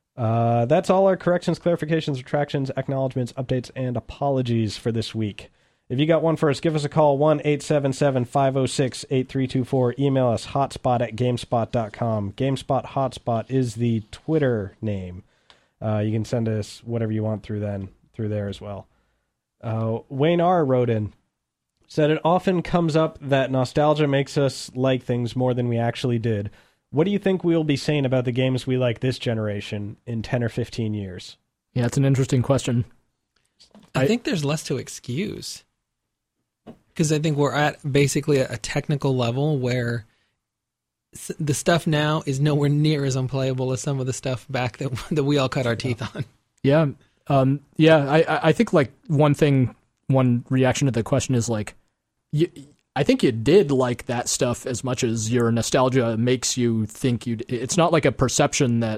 Uh, that's all our corrections, clarifications, retractions, acknowledgments, updates, and apologies for this week. If you got one for us, give us a call, one eight seven seven, five oh six, eight three two four. Email us, hotspot at gamespot dot com. GameSpot Hotspot is the Twitter name. Uh, you can send us whatever you want through then, through there as well. Uh, Wayne R. wrote in, said, it often comes up that nostalgia makes us like things more than we actually did. What do you think we'll be saying about the games we like this generation in ten or fifteen years? Yeah, it's an interesting question. I, I think there's less to excuse. Because I think we're at basically a technical level where s- the stuff now is nowhere near as unplayable as some of the stuff back that, that we all cut our teeth on. Yeah, um, yeah. I, I- I think like one thing, one reaction to the question is like, you, I think you did like that stuff as much as your nostalgia makes you think you. It's not like a perception that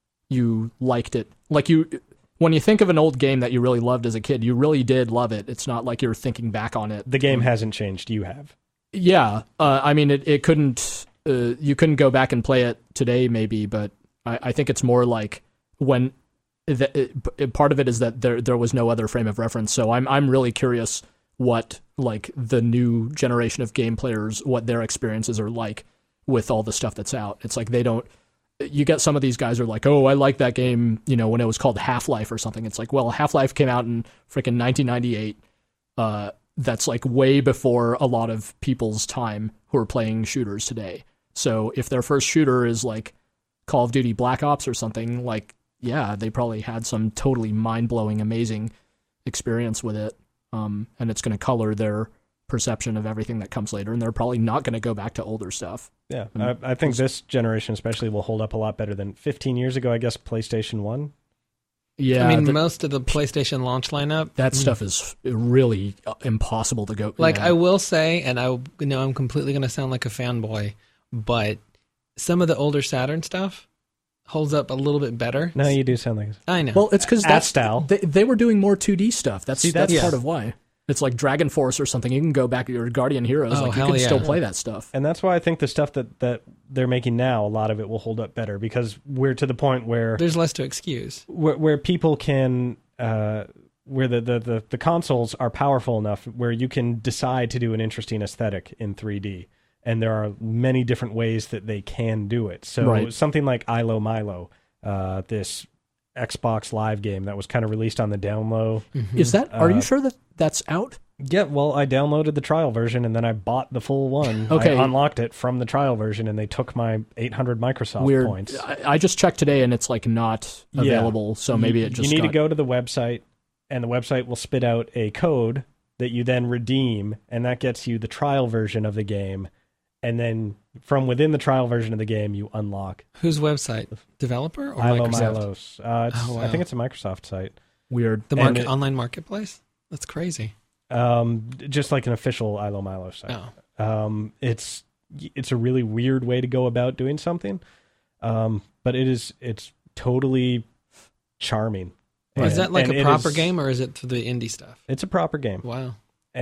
you liked it. Like you, when you think of an old game that you really loved as a kid, you really did love it. It's not like you're thinking back on it. The game hasn't changed. You have. Yeah, uh, I mean, it, it couldn't. Uh, you couldn't go back and play it today, maybe, but I, I think it's more like when. The, it, part of it is that there there was no other frame of reference. So I'm I'm really curious what like the new generation of game players, what their experiences are like with all the stuff that's out. It's like they don't. You get some of these guys are like, oh, I like that game, you know, when it was called Half-Life or something. It's like, well, Half-Life came out in freaking nineteen ninety-eight. Uh, that's like way before a lot of people's time who are playing shooters today. So if their first shooter is like Call of Duty Black Ops or something, like, yeah, they probably had some totally mind-blowing, amazing experience with it. Um, and it's going to color their perception of everything that comes later, and they're probably not going to go back to older stuff. Yeah, I, I think this generation especially will hold up a lot better than fifteen years ago, I guess, PlayStation one. Yeah, I mean, the, most of the PlayStation launch lineup, that stuff is really uh, impossible to go. like yeah. I will say, and I you know I'm completely going to sound like a fanboy, but some of the older Saturn stuff holds up a little bit better. No, you do sound like I know. Well, it's because that's style. They, they were doing more two D stuff. That's See, that's that's- part of why. It's like Dragon Force or something. You can go back to your Guardian Heroes. Oh, like you hell can yeah. still play that stuff. And that's why I think the stuff that, that they're making now, a lot of it will hold up better because we're to the point where There's less to excuse. where, where people can, uh, where the, the, the, the consoles are powerful enough where you can decide to do an interesting aesthetic in three D. And there are many different ways that they can do it. So Right. something like Ilo Milo, uh, this Xbox Live game that was kind of released on the down low. Is that? Are Uh, you sure that that's out? Yeah, well, I downloaded the trial version and then I bought the full one. Okay. I unlocked it from the trial version and they took my eight hundred Microsoft Weird. points. I, I just checked today and it's like not Yeah. available. So maybe you, it just you need got, to go to the website and the website will spit out a code that you then redeem and that gets you the trial version of the game. And then from within the trial version of the game, you unlock Whose website? Developer or Ilo Microsoft? Milos. Uh, it's, Oh, I think wow. it's a Microsoft site. weird. The And market, it- online marketplace? That's crazy. Um, just like an official Ilo Milo site. Oh. Um, it's it's a really weird way to go about doing something, um, but it is it's totally charming. Is And- that like and a it proper is- game or is it for the indie stuff? It's a proper game, Wow.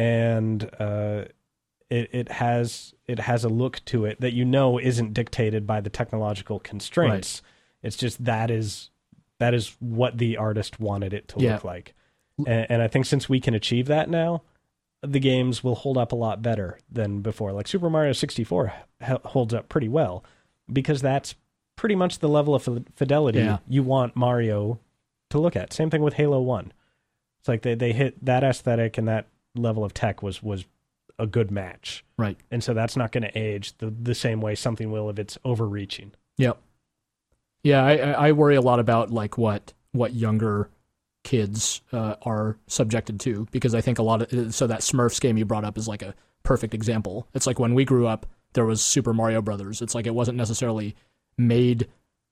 and uh, it it has it has a look to it that you know isn't dictated by the technological constraints. It's just that is that is what the artist wanted it to Yeah. look like, and, and I think since we can achieve that now, the games will hold up a lot better than before. Like Super Mario sixty-four h- holds up pretty well because that's pretty much the level of fi- fidelity Yeah. you want Mario to look at. Same thing with Halo one. It's like they, they hit that aesthetic and that level of tech was was a good match. Right. And so that's not going to age the, the same way something will if it's overreaching. Yep. Yeah, I, I I worry a lot about like what what younger kids uh, are subjected to because I think a lot of so that Smurfs game you brought up is like a perfect example. It's like when we grew up, there was Super Mario Brothers. It's like it wasn't necessarily made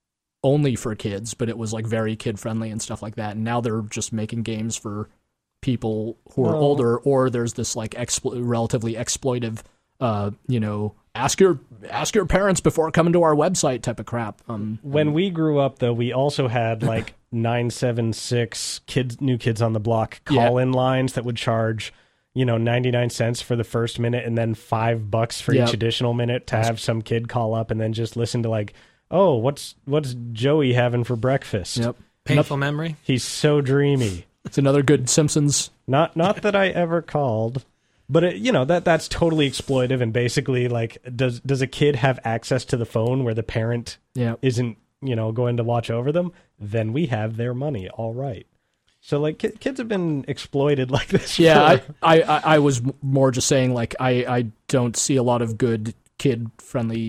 only for kids, but it was like very kid friendly and stuff like that. And now they're just making games for people who are Well- older, or there's this like explo- relatively exploitive, uh, you know, ask your ask your parents before coming to our website type of crap. Um, When we grew up, though, we also had like nine seven six kids, new kids on the block Yeah. call-in lines that would charge, you know, ninety-nine cents for the first minute and then five bucks for Yep. each additional minute to have some kid call up and then just listen to like, oh, what's what's Joey having for breakfast? Yep, Painful memory? He's so dreamy. it's another good Simpsons. Not not that I ever called, but it, you know that that's totally exploitive and basically like does does a kid have access to the phone where the parent Yeah, isn't, you know, going to watch over them? Then we have their money, all right. So like ki- kids have been exploited like this. yeah. for- I, I I was m- more just saying like I I don't see a lot of good kid friendly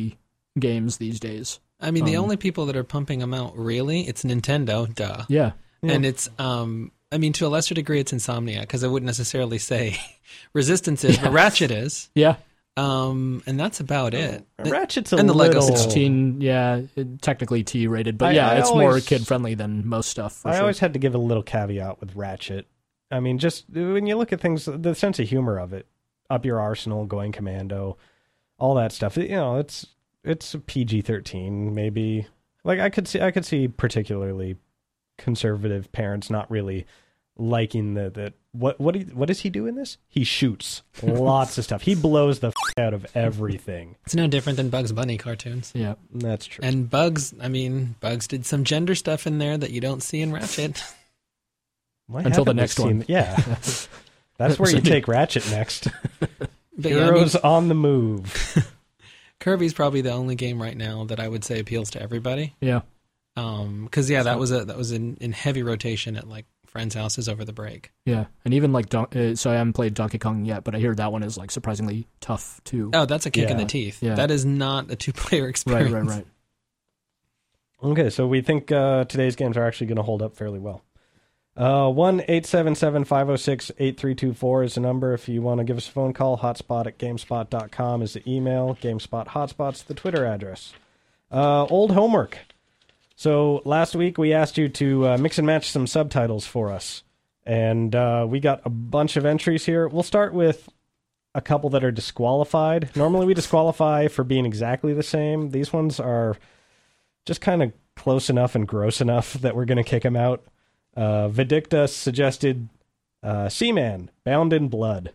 games these days. I mean, the Um, only people that are pumping them out, really, it's Nintendo, duh. Yeah. Yeah. And it's, um, I mean, to a lesser degree, it's Insomniac, because I wouldn't necessarily say Resistance is, but Ratchet is. Yeah. Um, and that's about it. Ratchet's a and the Lego little... sixteen. Teen, yeah, it- technically T rated, but I- yeah, I it's more always- kid friendly than most stuff. For I sure. always had to give a little caveat with Ratchet. I mean, just when you look at things, the sense of humor of it, Up Your Arsenal, Going Commando, all that stuff. You know, it's it's a P G thirteen, maybe. Like I could see, I could see particularly conservative parents not really liking the the what what he, what does he do in this? He shoots lots of stuff. He blows the f- out of everything. It's no different than Bugs Bunny cartoons. Yeah. That's true. And Bugs, I mean, Bugs did some gender stuff in there that you don't see in Ratchet. Why Until the haven't we next one. seen- Yeah, that's where you take Ratchet next. But yeah, I mean, Heroes on the move. Kirby's probably the only game right now that I would say appeals to everybody. Yeah. Um, because yeah, that was a that was in, in heavy rotation at like friends' houses over the break. Yeah. And even like, Don- uh, so I haven't played Donkey Kong yet, but I hear that one is like surprisingly tough too. Oh, that's a kick in Yeah. the teeth. Yeah. That is not a two-player right, experience. right, right. Okay, so we think uh, today's games are actually going to hold up fairly well. Uh, one eight seven seven five zero six eight three two four is the number if you want to give us a phone call. Hotspot at gamespot dot com is the email. GameSpot Hotspot's the Twitter address. Uh, old homework. So last week we asked you to uh, mix and match some subtitles for us. And uh, we got a bunch of entries here. We'll start with a couple that are disqualified. Normally we disqualify for being exactly the same. These ones are just kind of close enough and gross enough that we're going to kick them out. Uh, Vidicta suggested uh, Seaman, Bound in Blood.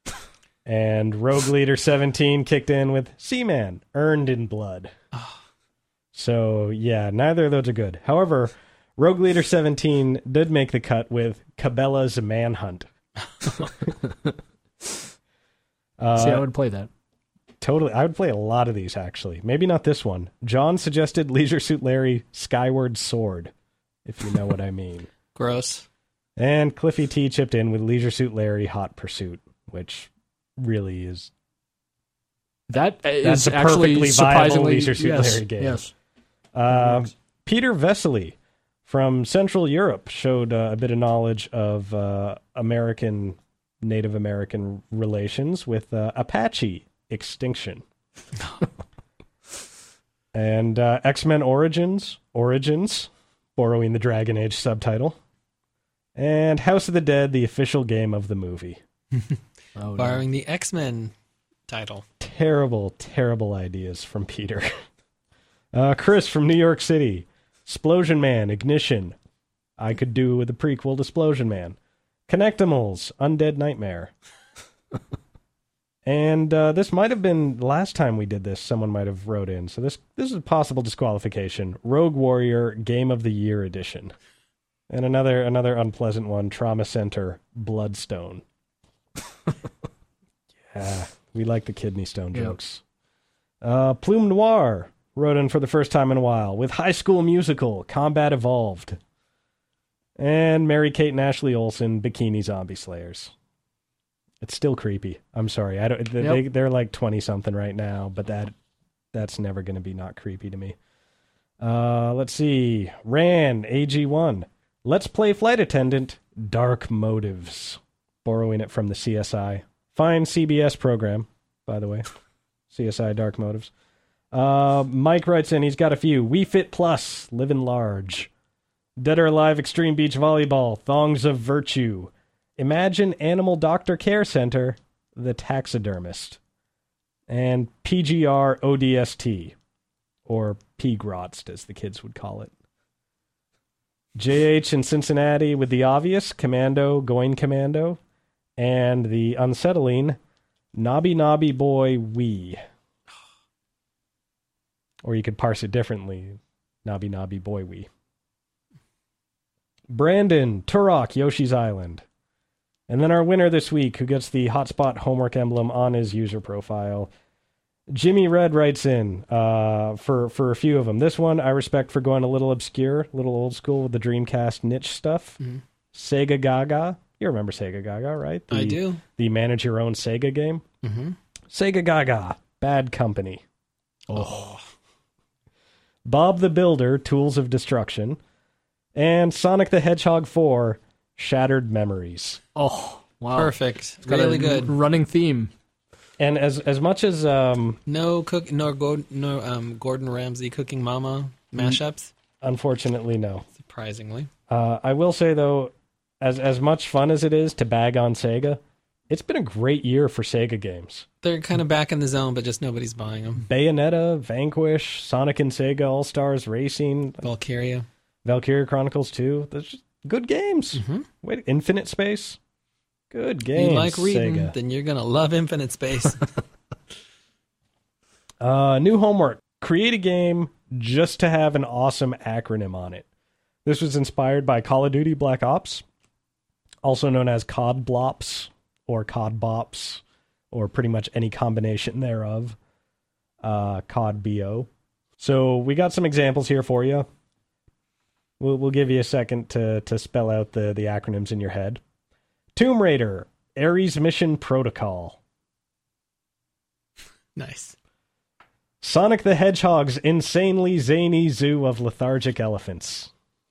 And Rogue Leader seventeen kicked in with Seaman, Earned in Blood. So, yeah, neither of those are good. However, Rogue Leader seventeen did make the cut with Cabela's Manhunt. uh, See, I would play that. Totally. I would play a lot of these, actually. Maybe not this one. John suggested Leisure Suit Larry Skyward Sword, if you know what I mean. Gross. And Cliffy T chipped in with Leisure Suit Larry Hot Pursuit, which really is... That That's is a actually perfectly viable surprisingly Leisure Suit yes, Larry game. Yes. Uh, Peter Vesely from Central Europe showed uh, a bit of knowledge of uh, American, Native American relations with uh, Apache extinction. And uh, X-Men Origins, Origins, borrowing the Dragon Age subtitle. And House of the Dead, the official game of the movie. Oh, no. Borrowing the X-Men title. Terrible, terrible ideas from Peter. Uh, Chris from New York City. Splosion Man, Ignition. I could do with a prequel to Splosion Man. Connectimals, Undead Nightmare. And uh, this might have been last time we did this. Someone might have wrote in. So this this is a possible disqualification. Rogue Warrior Game of the Year Edition. And another another unpleasant one. Trauma Center Bloodstone. Yeah, we like the kidney stone Yep. jokes. Uh, Plume Noir wrote in for the first time in a while with High School Musical Combat Evolved. And Mary Kate and Ashley Olsen Bikini Zombie Slayers. It's still creepy. I'm sorry. I don't. They, Yep. they're like twenty something right now, but that that's never going to be not creepy to me. Uh, let's see. Ran A G one. Let's Play Flight Attendant. Dark Motives. Borrowing it from the C S I. Fine C B S program, by the way. C S I Dark Motives. Uh, Mike writes in. He's got a few. We Fit Plus. Living Large. Dead or Alive Extreme Beach Volleyball. Thongs of Virtue. Imagine Animal Doctor Care Center, The Taxidermist, and P G R O D S T, or P G R O T S, as the kids would call it. J H in Cincinnati with the obvious, Commando, Going Commando, and the unsettling Nobby Nobby Boy Wee. Or you could parse it differently, Nobby Nobby Boy Wee. Brandon, Turok, Yoshi's Island. And then our winner this week, who gets the hotspot homework emblem on his user profile, Jimmy Red writes in uh, for, for a few of them. This one I respect for going a little obscure, a little old school with the Dreamcast niche stuff. Mm-hmm. Sega Gaga. You remember Sega Gaga, right? The, I do. The manage your own Sega game. Mm-hmm. Sega Gaga. Bad Company. Oh. Bob the Builder, Tools of Destruction, and Sonic the Hedgehog four, Shattered Memories. Oh, wow. Perfect. Got Really a good. running theme. And as as much as um, No cook, no, Go, no um, Gordon Ramsay Cooking Mama mashups. unfortunately, no. Surprisingly, Uh, I will say though, as as much fun as it is to bag on Sega, it's been a great year for Sega games. they're kind of back in the zone, but just nobody's buying them. Bayonetta, Vanquish, Sonic and Sega All Stars Racing, Valkyria. Valkyria Chronicles two. Those just good games. Mm-hmm. Wait, Infinite Space, good games. You like reading, Sega. then you're gonna love Infinite Space. Uh, new homework. Create a game just to have an awesome acronym on it. This was inspired by Call of Duty Black Ops, also known as C O D Blops or C O D Bops, or pretty much any combination thereof. Uh, C O D B O. So we got some examples here for you. We'll, we'll give you a second to, to spell out the, the acronyms in your head. Tomb Raider, Ares Mission Protocol. Nice. Sonic the Hedgehog's insanely zany zoo of lethargic elephants.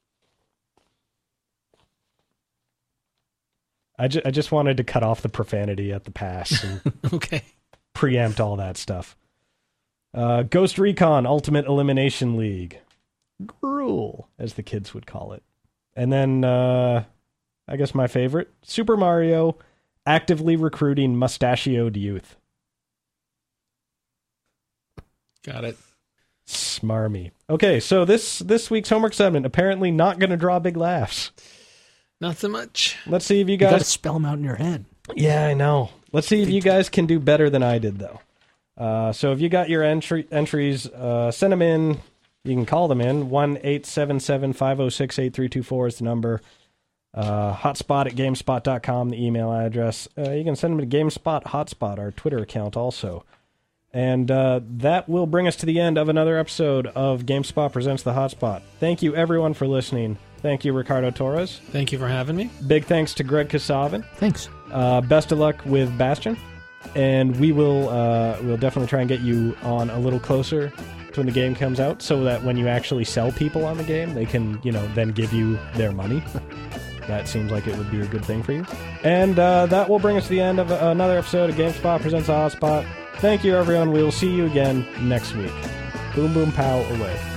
I, ju- I just wanted to cut off the profanity at the pass and Okay. preempt all that stuff. Uh, Ghost Recon Ultimate Elimination League. Gruel, as the kids would call it. And then, uh, I guess my favorite, Super Mario Actively Recruiting Mustachioed Youth. Got it. Smarmy. Okay, so this this week's homework segment apparently not going to draw big laughs. Not so much. Let's see if you You got to guys. spell them out in your head. Yeah, I know. Let's see if you guys can do better than I did, though. Uh, so if you got your entry entries, uh, send them in. You can call them in. one eight seven seven, five oh six, eight three two four is the number. Uh, hotspot at gamespot dot com, the email address. Uh, you can send them to GameSpot Hotspot, our Twitter account also. And uh, that will bring us to the end of another episode of GameSpot Presents the Hotspot. Thank you, everyone, for listening. Thank you, Ricardo Torres. Thank you for having me. Big thanks to Greg Kasavin. Thanks. Uh, best of luck with Bastion. And we will uh, we'll definitely try and get you on a little closer to when the game comes out so that when you actually sell people on the game, they can, you know, then give you their money. That seems like it would be a good thing for you. And uh, that will bring us to the end of another episode of GameSpot Presents the Hotspot. Thank you, everyone. We will see you again next week. Boom, boom, pow, away.